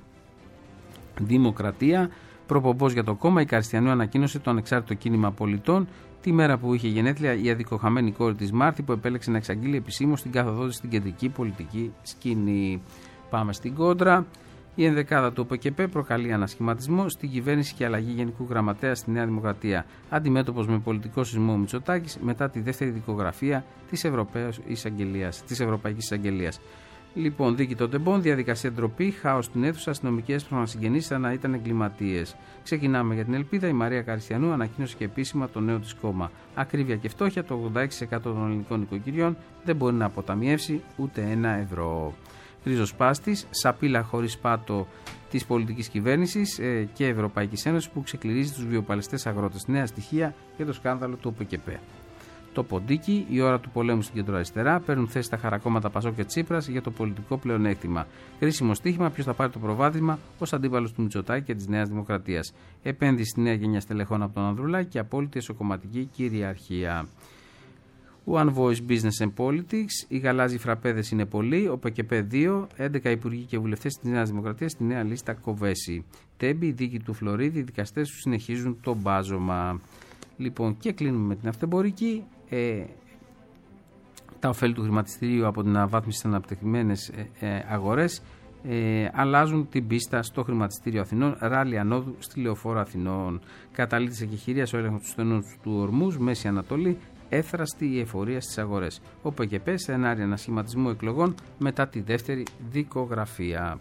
Δημοκρατία. Προπομπός για το κόμμα, η Καριστιανού ανακοίνωσε το ανεξάρτητο κίνημα πολιτών τη μέρα που είχε γενέθλια η αδικοχαμένη κόρη της Μάρτη που επέλεξε να εξαγγείλει επισήμως την καθοδότηση στην κεντρική πολιτική σκηνή. Πάμε στην κόντρα. Η ενδεκάδα του ΟΠΕΚΕΠΕ προκαλεί ανασχηματισμό στην κυβέρνηση και αλλαγή γενικού γραμματέα στη Νέα Δημοκρατία. Αντιμέτωπος με πολιτικό σεισμό Μητσοτάκης μετά τη δεύτερη δικογραφία της Ευρωπαϊκής Εισαγγελίας. Λοιπόν, δίκη των τεμπών, διαδικασία ντροπή, χάος στην αίθουσα, αστυνομικές προνασυγγενείς σαν να ήταν εγκληματίες. Ξεκινάμε για την ελπίδα. Η Μαρία Καριστιανού ανακοίνωσε και επίσημα το νέο της κόμμα. Ακρίβεια και φτώχεια, το ογδόντα έξι τοις εκατό των ελληνικών οικοκυριών δεν μπορεί να αποταμιεύσει ούτε ένα ευρώ. Ριζοσπάστης, σαπίλα χωρίς πάτο της πολιτικής κυβέρνησης ε, και Ευρωπαϊκής Ένωσης που ξεκληρίζει τους βιοπαλαιστές αγρότες. Νέα στοιχεία για το σκάνδαλο του ΟΠΕΚΕΠΕ. Το ποντίκι, η ώρα του πολέμου στην κεντροαριστερά, παίρνουν θέση τα χαρακόμματα Πασόκ και Τσίπρας για το πολιτικό πλεονέκτημα. Κρίσιμο στοίχημα ποιος θα πάρει το προβάδισμα ως αντίπαλος του Μητσοτάκη και της Νέας Δημοκρατίας. Επένδυση στη νέα γενιά στελεχών από τον Ανδρουλάκη και απόλυτη εσωκομματική κυριαρχία. One Voice Business and Politics. Οι γαλάζιοι φραπέδες είναι πολλοί. Ο ΠΚΠ δύο, έντεκα υπουργοί και βουλευτές της Νέας Δημοκρατίας στη νέα λίστα Κοβέση. Τέμπη, δίκη του Φλωρίδη, οι δικαστές του συνεχίζουν το μπάζωμα. Λοιπόν, και κλείνουμε με την αυτεμπορική. Ε, τα ωφέλη του χρηματιστηρίου από την αναβάθμιση στις αναπτυγμένες ε, ε, αγορές ε, αλλάζουν την πίστα στο χρηματιστήριο Αθηνών. Ράλι ανόδου στη Λεωφόρο Αθηνών. Καταλήτης εκεχηρίας ο έλεγχος του στενού του Ορμούς, Μέση Ανατολή. Έθραστη η εφορία στις αγορές. Ο ΠΚΠ σενάρια ανασχηματισμού εκλογών μετά τη δεύτερη δικογραφία.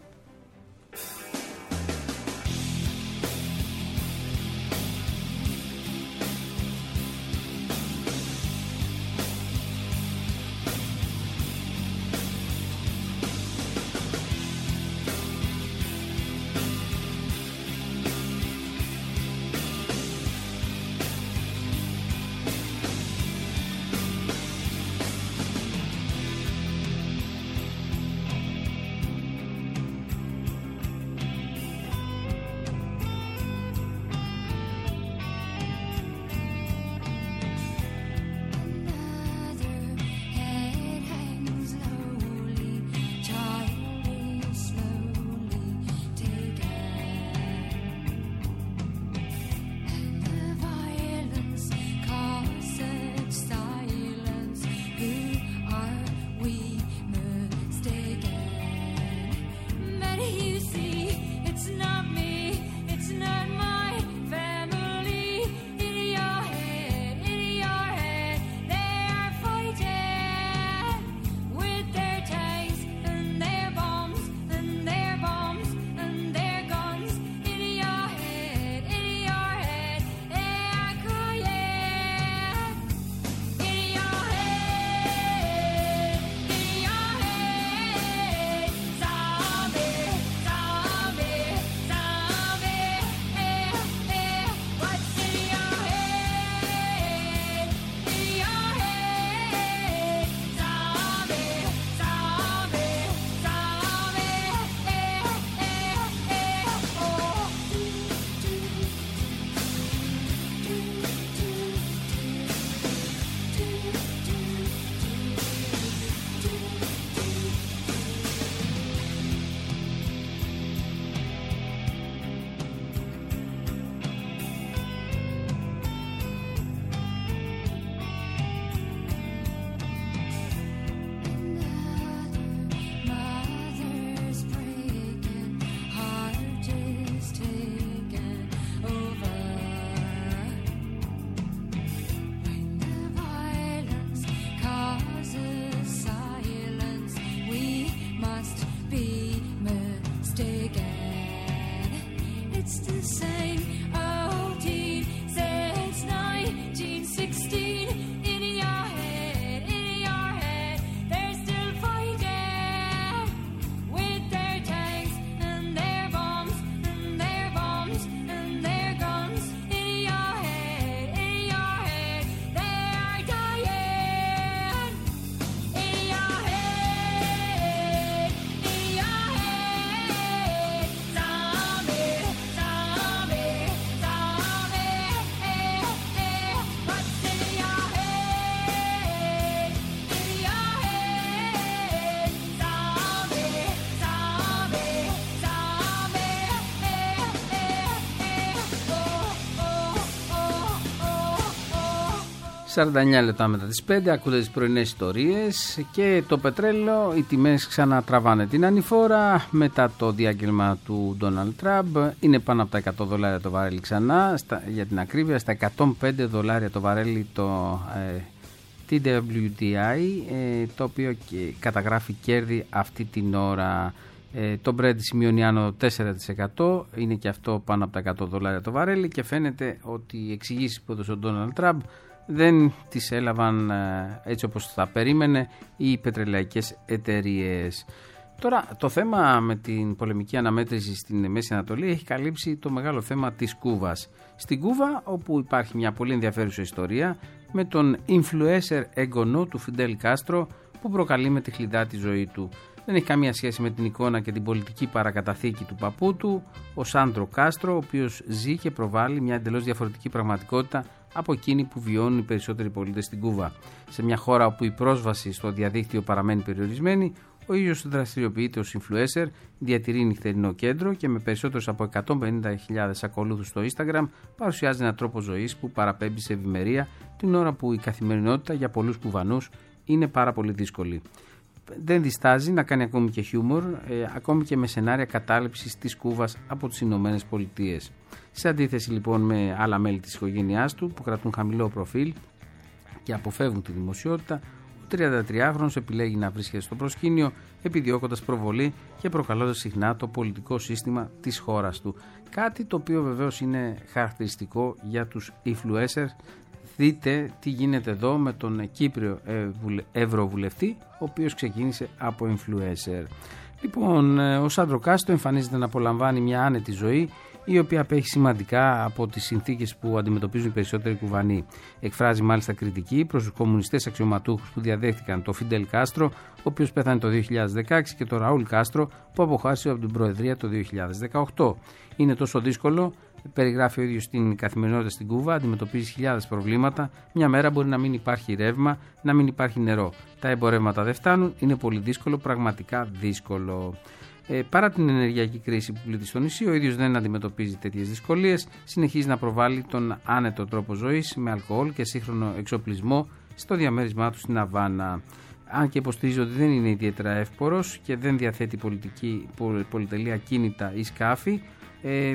σαράντα εννιά λεπτά μετά τις πέντε ακούτε τις πρωινές ιστορίες και το πετρέλαιο, οι τιμές ξανατραβάνε την ανηφόρα μετά το διάγγελμα του Ντόναλντ Τραμπ. Είναι πάνω από τα εκατό δολάρια το βαρέλι ξανά, στα, για την ακρίβεια στα εκατόν πέντε δολάρια το βαρέλι το ε, τι ντάμπλιου τι άι, ε, το οποίο και καταγράφει κέρδη αυτή την ώρα. Ε, το Brent σημειώνει άνω τέσσερα τοις εκατό, είναι και αυτό πάνω από τα εκατό δολάρια το βαρέλι και φαίνεται ότι οι εξηγήσεις που έδωσε ο Ντόναλντ Τραμπ δεν τις έλαβαν ε, έτσι όπως θα περίμενε οι πετρελαϊκές εταιρείες. Τώρα το θέμα με την πολεμική αναμέτρηση στην Μέση Ανατολή έχει καλύψει το μεγάλο θέμα της Κούβας. Στην Κούβα, όπου υπάρχει μια πολύ ενδιαφέρουσα ιστορία με τον influencer εγγονό του Φιντέλ Κάστρο που προκαλεί με τη χλιδά τη ζωή του. Δεν έχει καμία σχέση με την εικόνα και την πολιτική παρακαταθήκη του παππού του, ο Σάντρο Κάστρο, ο οποίος ζει και προβάλλει μια εντελώς διαφορετική πραγματικότητα από εκείνη που βιώνουν οι περισσότεροι πολίτες στην Κούβα. Σε μια χώρα όπου η πρόσβαση στο διαδίκτυο παραμένει περιορισμένη, ο ίδιος δραστηριοποιείται ως influencer, διατηρεί νυχτερινό κέντρο και με περισσότερους από εκατόν πενήντα χιλιάδες ακολούθους στο Instagram παρουσιάζει έναν τρόπο ζωής που παραπέμπει σε ευημερία την ώρα που η καθημερινότητα για πολλούς Κουβανούς είναι πάρα πολύ δύσκολη. Δεν διστάζει να κάνει ακόμη και χιούμορ, ε, ακόμη και με σενάρια κατάληψης της Κούβας από τις Ηνωμένες Πολιτείες. Σε αντίθεση λοιπόν με άλλα μέλη της οικογένειάς του που κρατούν χαμηλό προφίλ και αποφεύγουν τη δημοσιότητα, ο τριαντατριάχρονος επιλέγει να βρίσκεται στο προσκήνιο επιδιώκοντας προβολή και προκαλώντας συχνά το πολιτικό σύστημα της χώρας του. Κάτι το οποίο βεβαίως είναι χαρακτηριστικό για τους influencers. Δείτε τι γίνεται εδώ με τον Κύπριο Ευρωβουλευτή, ο οποίος ξεκίνησε από influencer. Λοιπόν, ο Σάντρο Κάστρο εμφανίζεται να απολαμβάνει μια άνετη ζωή, η οποία απέχει σημαντικά από τις συνθήκες που αντιμετωπίζουν οι περισσότεροι Κουβανοί. Εκφράζει μάλιστα κριτική προς τους κομμουνιστές αξιωματούχους που διαδέχτηκαν το Φιντέλ Κάστρο, ο οποίος πέθανε το δύο χιλιάδες δεκαέξι, και το Ραούλ Κάστρο, που αποχώρησε από την Προεδρία το δύο χιλιάδες δεκαοκτώ. Είναι τόσο δύσκολο, περιγράφει ο ίδιος την καθημερινότητα στην Κούβα, αντιμετωπίζει χιλιάδες προβλήματα. Μια μέρα μπορεί να μην υπάρχει ρεύμα, να μην υπάρχει νερό. Τα εμπορεύματα δεν φτάνουν, είναι πολύ δύσκολο, πραγματικά δύσκολο. Ε, παρά την ενεργειακή κρίση που πλήττει στο νησί, ο ίδιος δεν αντιμετωπίζει τέτοιες δυσκολίες. Συνεχίζει να προβάλλει τον άνετο τρόπο ζωής με αλκοόλ και σύγχρονο εξοπλισμό στο διαμέρισμά του στην Αβάνα. Αν και υποστηρίζει ότι δεν είναι ιδιαίτερα εύπορος και δεν διαθέτει πολιτική, πολυτελή ακίνητα ή σκάφη. Ε,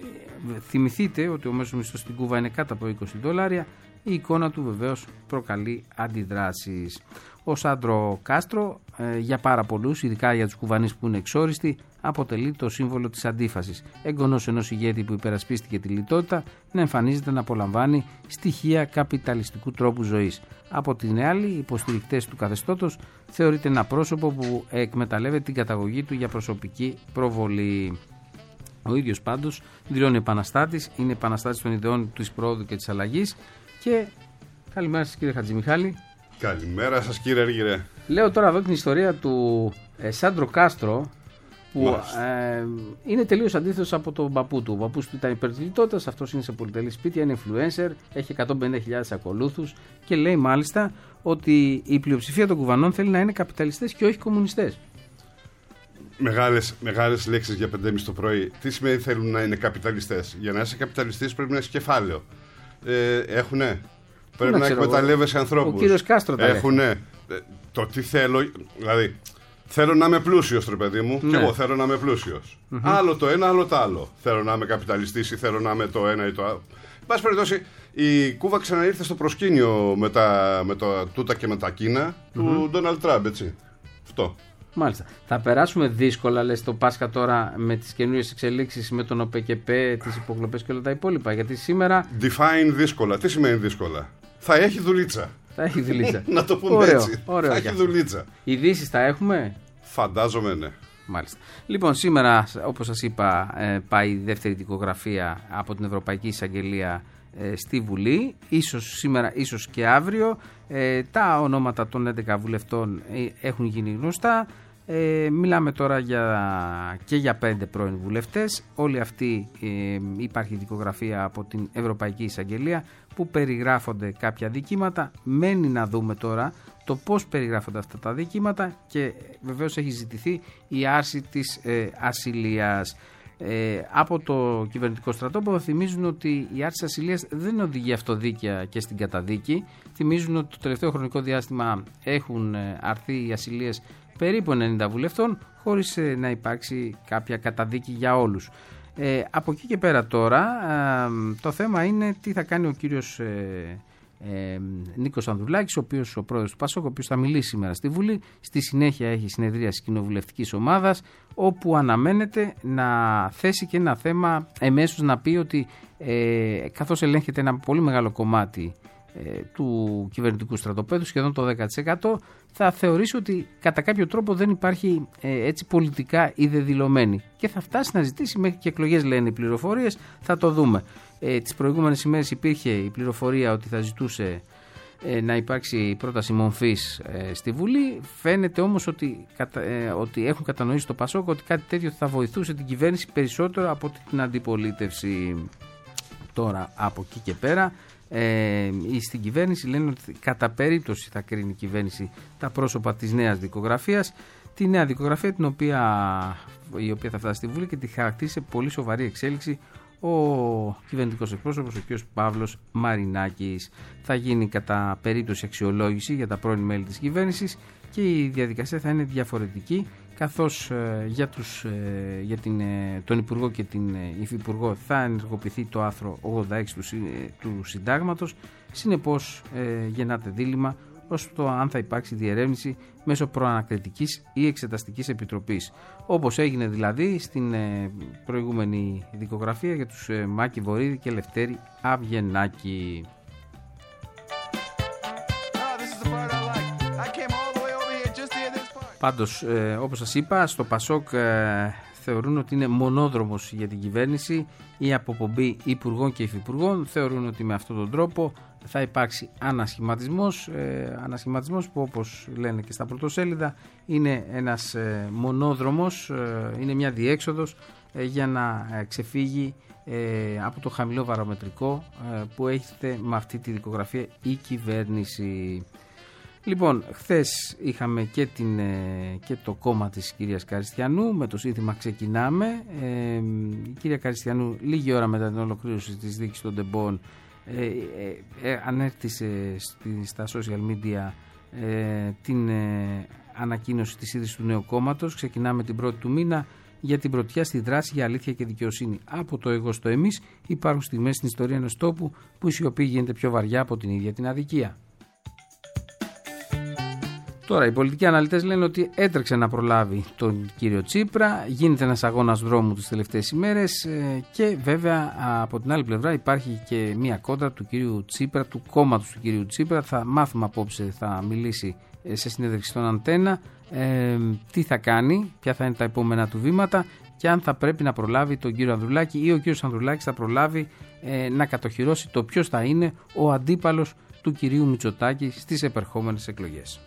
θυμηθείτε ότι ο μέσος μισθός στην Κούβα είναι κάτω από είκοσι δολάρια. Η εικόνα του βεβαίως προκαλεί αντιδράσεις. Ο Σάντρο Κάστρο ε, για πάρα πολλούς, ειδικά για τους Κουβανείς που είναι εξόριστοι, αποτελεί το σύμβολο της αντίφασης. Εγγονός ενός ηγέτη που υπερασπίστηκε τη λιτότητα να εμφανίζεται να απολαμβάνει στοιχεία καπιταλιστικού τρόπου ζωής. Από την άλλη, οι υποστηρικτές του καθεστώτος θεωρείται ένα πρόσωπο που εκμεταλλεύεται την καταγωγή του για προσωπική προβολή. Ο ίδιος πάντως δηλώνει επαναστάτης, είναι επαναστάτης των ιδεών της πρόοδου και της αλλαγής. Και καλημέρα σας κύριε Χατζημιχάλη. Καλημέρα σας κύριε Αργυρέ. Λέω τώρα εδώ την ιστορία του ε, Σάντρο Κάστρο, που ε, είναι τελείως αντίθετος από τον παππού του. Ο παππούς του ήταν υπέρ της λιτότητας, αυτός είναι σε πολυτελή σπίτια, είναι influencer, έχει εκατόν πενήντα χιλιάδες ακολούθους και λέει μάλιστα ότι η πλειοψηφία των Κουβανών θέλει να είναι καπιταλιστές και όχι κομμουνιστές. Μεγάλες, μεγάλες λέξεις για πεντέμιση το πρωί. Τι σημαίνει θέλουν να είναι καπιταλιστές? Για να είσαι καπιταλιστής πρέπει να έχει κεφάλαιο. Ε, έχουνε. Πρέπει να, να εκμεταλλεύεσαι ανθρώπους. Ο κύριος Κάστρο τα έχουνε. Ε, το τι θέλω, δηλαδή θέλω να είμαι πλούσιος, ρε παιδί μου, ναι. Και εγώ θέλω να είμαι πλούσιος. Mm-hmm. Άλλο το ένα, άλλο το άλλο. Θέλω να είμαι καπιταλιστής ή θέλω να είμαι το ένα ή το άλλο. Εν πάση περιπτώσει, η Κούβα ξαναήρθε στο προσκήνιο με τα, με τα τούτα και με τα Κίνα mm-hmm. του Ντόναλντ Τραμπ, έτσι. Αυτό. Μάλιστα. Θα περάσουμε δύσκολα, λες, το Πάσχα τώρα με τις καινούριες εξελίξεις, με τον ΟΠΕΚΕΠΕ, τις υποκλοπές και όλα τα υπόλοιπα. Γιατί σήμερα. Define δύσκολα. Τι σημαίνει δύσκολα? Θα έχει δουλίτσα. Θα έχει δουλίτσα. Να το πούμε ωραίο, έτσι. Ωραίο, θα έχει δουλίτσα. Ειδήσεις θα έχουμε? Φαντάζομαι, ναι. Μάλιστα. Λοιπόν, σήμερα, όπως σας είπα, πάει η δεύτερη δικογραφία από την Ευρωπαϊκή Εισαγγελία στη Βουλή. Ίσως σήμερα, ίσως και αύριο. Ε, τα ονόματα των έντεκα βουλευτών έχουν γίνει γνωστά. Ε, μιλάμε τώρα για, και για πέντε πρώην βουλευτές. Όλοι αυτοί ε, υπάρχει δικογραφία από την Ευρωπαϊκή Εισαγγελία που περιγράφονται κάποια δικήματα. Μένει να δούμε τώρα το πώς περιγράφονται αυτά τα δικήματα και βεβαίως έχει ζητηθεί η άρση της ε, ασυλίας. Ε, από το κυβερνητικό στρατόπεδο θυμίζουν ότι η άρση ασυλίας δεν οδηγεί αυτοδίκαια και στην καταδίκη. Θυμίζουν ότι το τελευταίο χρονικό διάστημα έχουν αρθεί οι ασυλίες περίπου ενενήντα βουλευτών χωρίς να υπάρξει κάποια καταδίκη για όλους. Ε, από εκεί και πέρα τώρα ε, το θέμα είναι τι θα κάνει ο κύριος ε, ε, Νίκος Ανδρουλάκης, ο οποίος ο πρόεδρος του ΠΑΣΟΚ, ο οποίος θα μιλήσει σήμερα στη Βουλή. Στη συνέχεια έχει συνεδρίαση κοινοβουλευτικής ομάδας, όπου αναμένεται να θέσει και ένα θέμα εμέσως, να πει ότι ε, καθώς ελέγχεται ένα πολύ μεγάλο κομμάτι ε, του κυβερνητικού στρατοπέδου, σχεδόν το δέκα τοις εκατό, θα θεωρήσει ότι κατά κάποιο τρόπο δεν υπάρχει ε, έτσι πολιτικά ή δεδηλωμένη, και θα φτάσει να ζητήσει μέχρι και εκλογές, λένε οι πληροφορίες. Θα το δούμε. Ε, τις προηγούμενες ημέρες υπήρχε η πληροφορία ότι θα ζητούσε ε, να υπάρξει πρόταση μομφής ε, στη Βουλή. Φαίνεται όμως ότι, κατα, ε, ότι έχουν κατανοήσει το ΠΑΣΟΚ ότι κάτι τέτοιο θα βοηθούσε την κυβέρνηση περισσότερο από την αντιπολίτευση. Τώρα από εκεί και πέρα ε, στην κυβέρνηση λένε ότι κατά περίπτωση θα κρίνει η κυβέρνηση τα πρόσωπα της νέας δικογραφίας, τη νέα δικογραφία την οποία, η οποία θα φτάσει στη Βουλή και τη χαρακτήρισε πολύ σοβαρή εξέλιξη ο κυβερνητικός εκπρόσωπος, ο κ. Παύλος Μαρινάκης. Θα γίνει κατά περίπτωση αξιολόγηση για τα πρώην μέλη της κυβέρνησης και η διαδικασία θα είναι διαφορετική, καθώς ε, για, τους, ε, για την, ε, τον Υπουργό και την ε, Υφυπουργό θα ενεργοποιηθεί το άρθρο ογδόντα έξι του, ε, του Συντάγματος. Συνεπώς ε, γεννάται δίλημμα ως το αν θα υπάρξει διερεύνηση μέσω προανακριτικής ή εξεταστικής επιτροπής, όπως έγινε δηλαδή στην ε, προηγούμενη δικογραφία για τους ε, Μάκη Βορίδη και Λευτέρη Αυγενάκη. Πάντως, ε, όπως σας είπα, στο ΠΑΣΟΚ ε, θεωρούν ότι είναι μονόδρομος για την κυβέρνηση η αποπομπή υπουργών και υφυπουργών. Θεωρούν ότι με αυτόν τον τρόπο θα υπάρξει ανασχηματισμός, ε, ανασχηματισμός που, όπως λένε και στα πρωτοσέλιδα, είναι ένας ε, μονόδρομος, ε, είναι μια διέξοδος ε, για να ε, ξεφύγει ε, από το χαμηλό βαρομετρικό ε, που έχετε με αυτή τη δικογραφία η κυβέρνηση. Λοιπόν, χθες είχαμε και, την, και το κόμμα της κυρίας Καριστιανού με το σύνθημα «Ξεκινάμε». Ε, η κυρία Καριστιανού λίγη ώρα μετά την ολοκλήρωση της δίκης των Τεμπών ε, ε, ε, ανέρτησε στη, στα social media ε, την ε, ανακοίνωση της ίδρυσης του νέου κόμματος. Ξεκινάμε την πρώτη του μήνα για την πρωτιά στη δράση για αλήθεια και δικαιοσύνη. Από το εγώ στο εμείς υπάρχουν στιγμές στην ιστορία ενός τόπου που η σιωπή γίνεται πιο βαριά από την ίδια την αδικία. Τώρα, οι πολιτικοί αναλυτές λένε ότι έτρεξε να προλάβει τον κύριο Τσίπρα, γίνεται ένας αγώνας δρόμου τις τελευταίες ημέρες και βέβαια από την άλλη πλευρά υπάρχει και μία κόντρα του κύριου Τσίπρα, του κόμματος του κύριου Τσίπρα. Θα μάθουμε απόψε, θα μιλήσει σε συνέντευξη στον Αντένα, ε, τι θα κάνει, ποια θα είναι τα επόμενα του βήματα και αν θα πρέπει να προλάβει τον κύριο Ανδρουλάκη ή ο κύριος Ανδρουλάκης θα προλάβει ε, να κατοχυρώσει το ποιος θα είναι ο αντίπαλος του κυρίου Μητσοτάκη στις επερχόμενες εκλογές.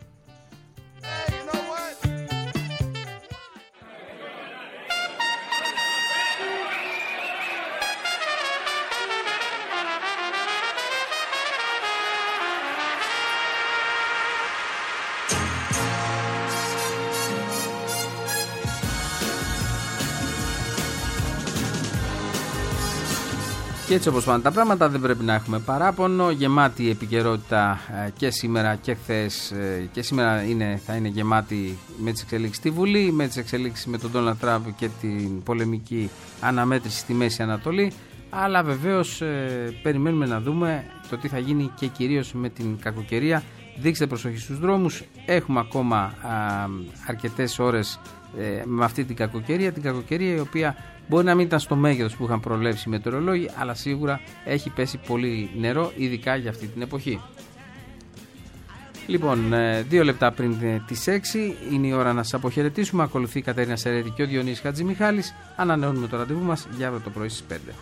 Και έτσι όπως πάνε τα πράγματα δεν πρέπει να έχουμε παράπονο, γεμάτη επικαιρότητα και σήμερα και χθες, και σήμερα είναι, θα είναι γεμάτη με τις εξελίξεις στη Βουλή, με τις εξελίξεις με τον Ντόναλντ Τραμπ και την πολεμική αναμέτρηση στη Μέση Ανατολή, αλλά βεβαίως ε, περιμένουμε να δούμε το τι θα γίνει και κυρίως με την κακοκαιρία. Δείξτε προσοχή στους δρόμους, έχουμε ακόμα α, αρκετές ώρες ε, με αυτή την κακοκαιρία, την κακοκαιρία η οποία μπορεί να μην ήταν στο μέγεθος που είχαν προβλέψει οι μετεωρολόγοι, αλλά σίγουρα έχει πέσει πολύ νερό, ειδικά για αυτή την εποχή. Λοιπόν, δύο λεπτά πριν τις έξι είναι η ώρα να σας αποχαιρετήσουμε. Ακολουθεί η Κατερίνα Σερέτη και ο Διονύσης Χατζημιχάλης. Ανανεώνουμε το ραντεβού μας για αύριο το πρωί στις πέντε.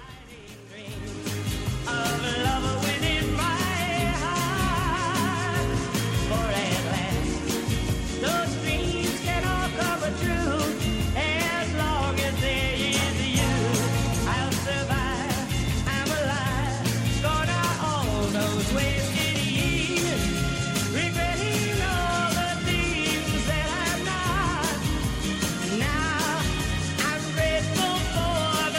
For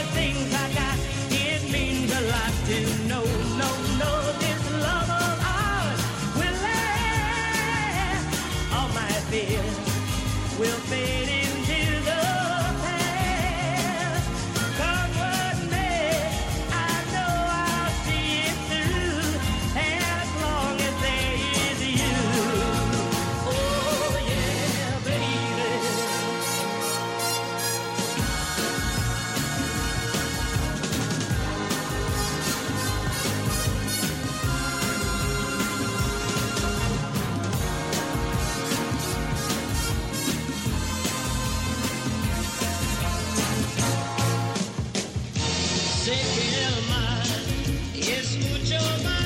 sé que amar es mucho más.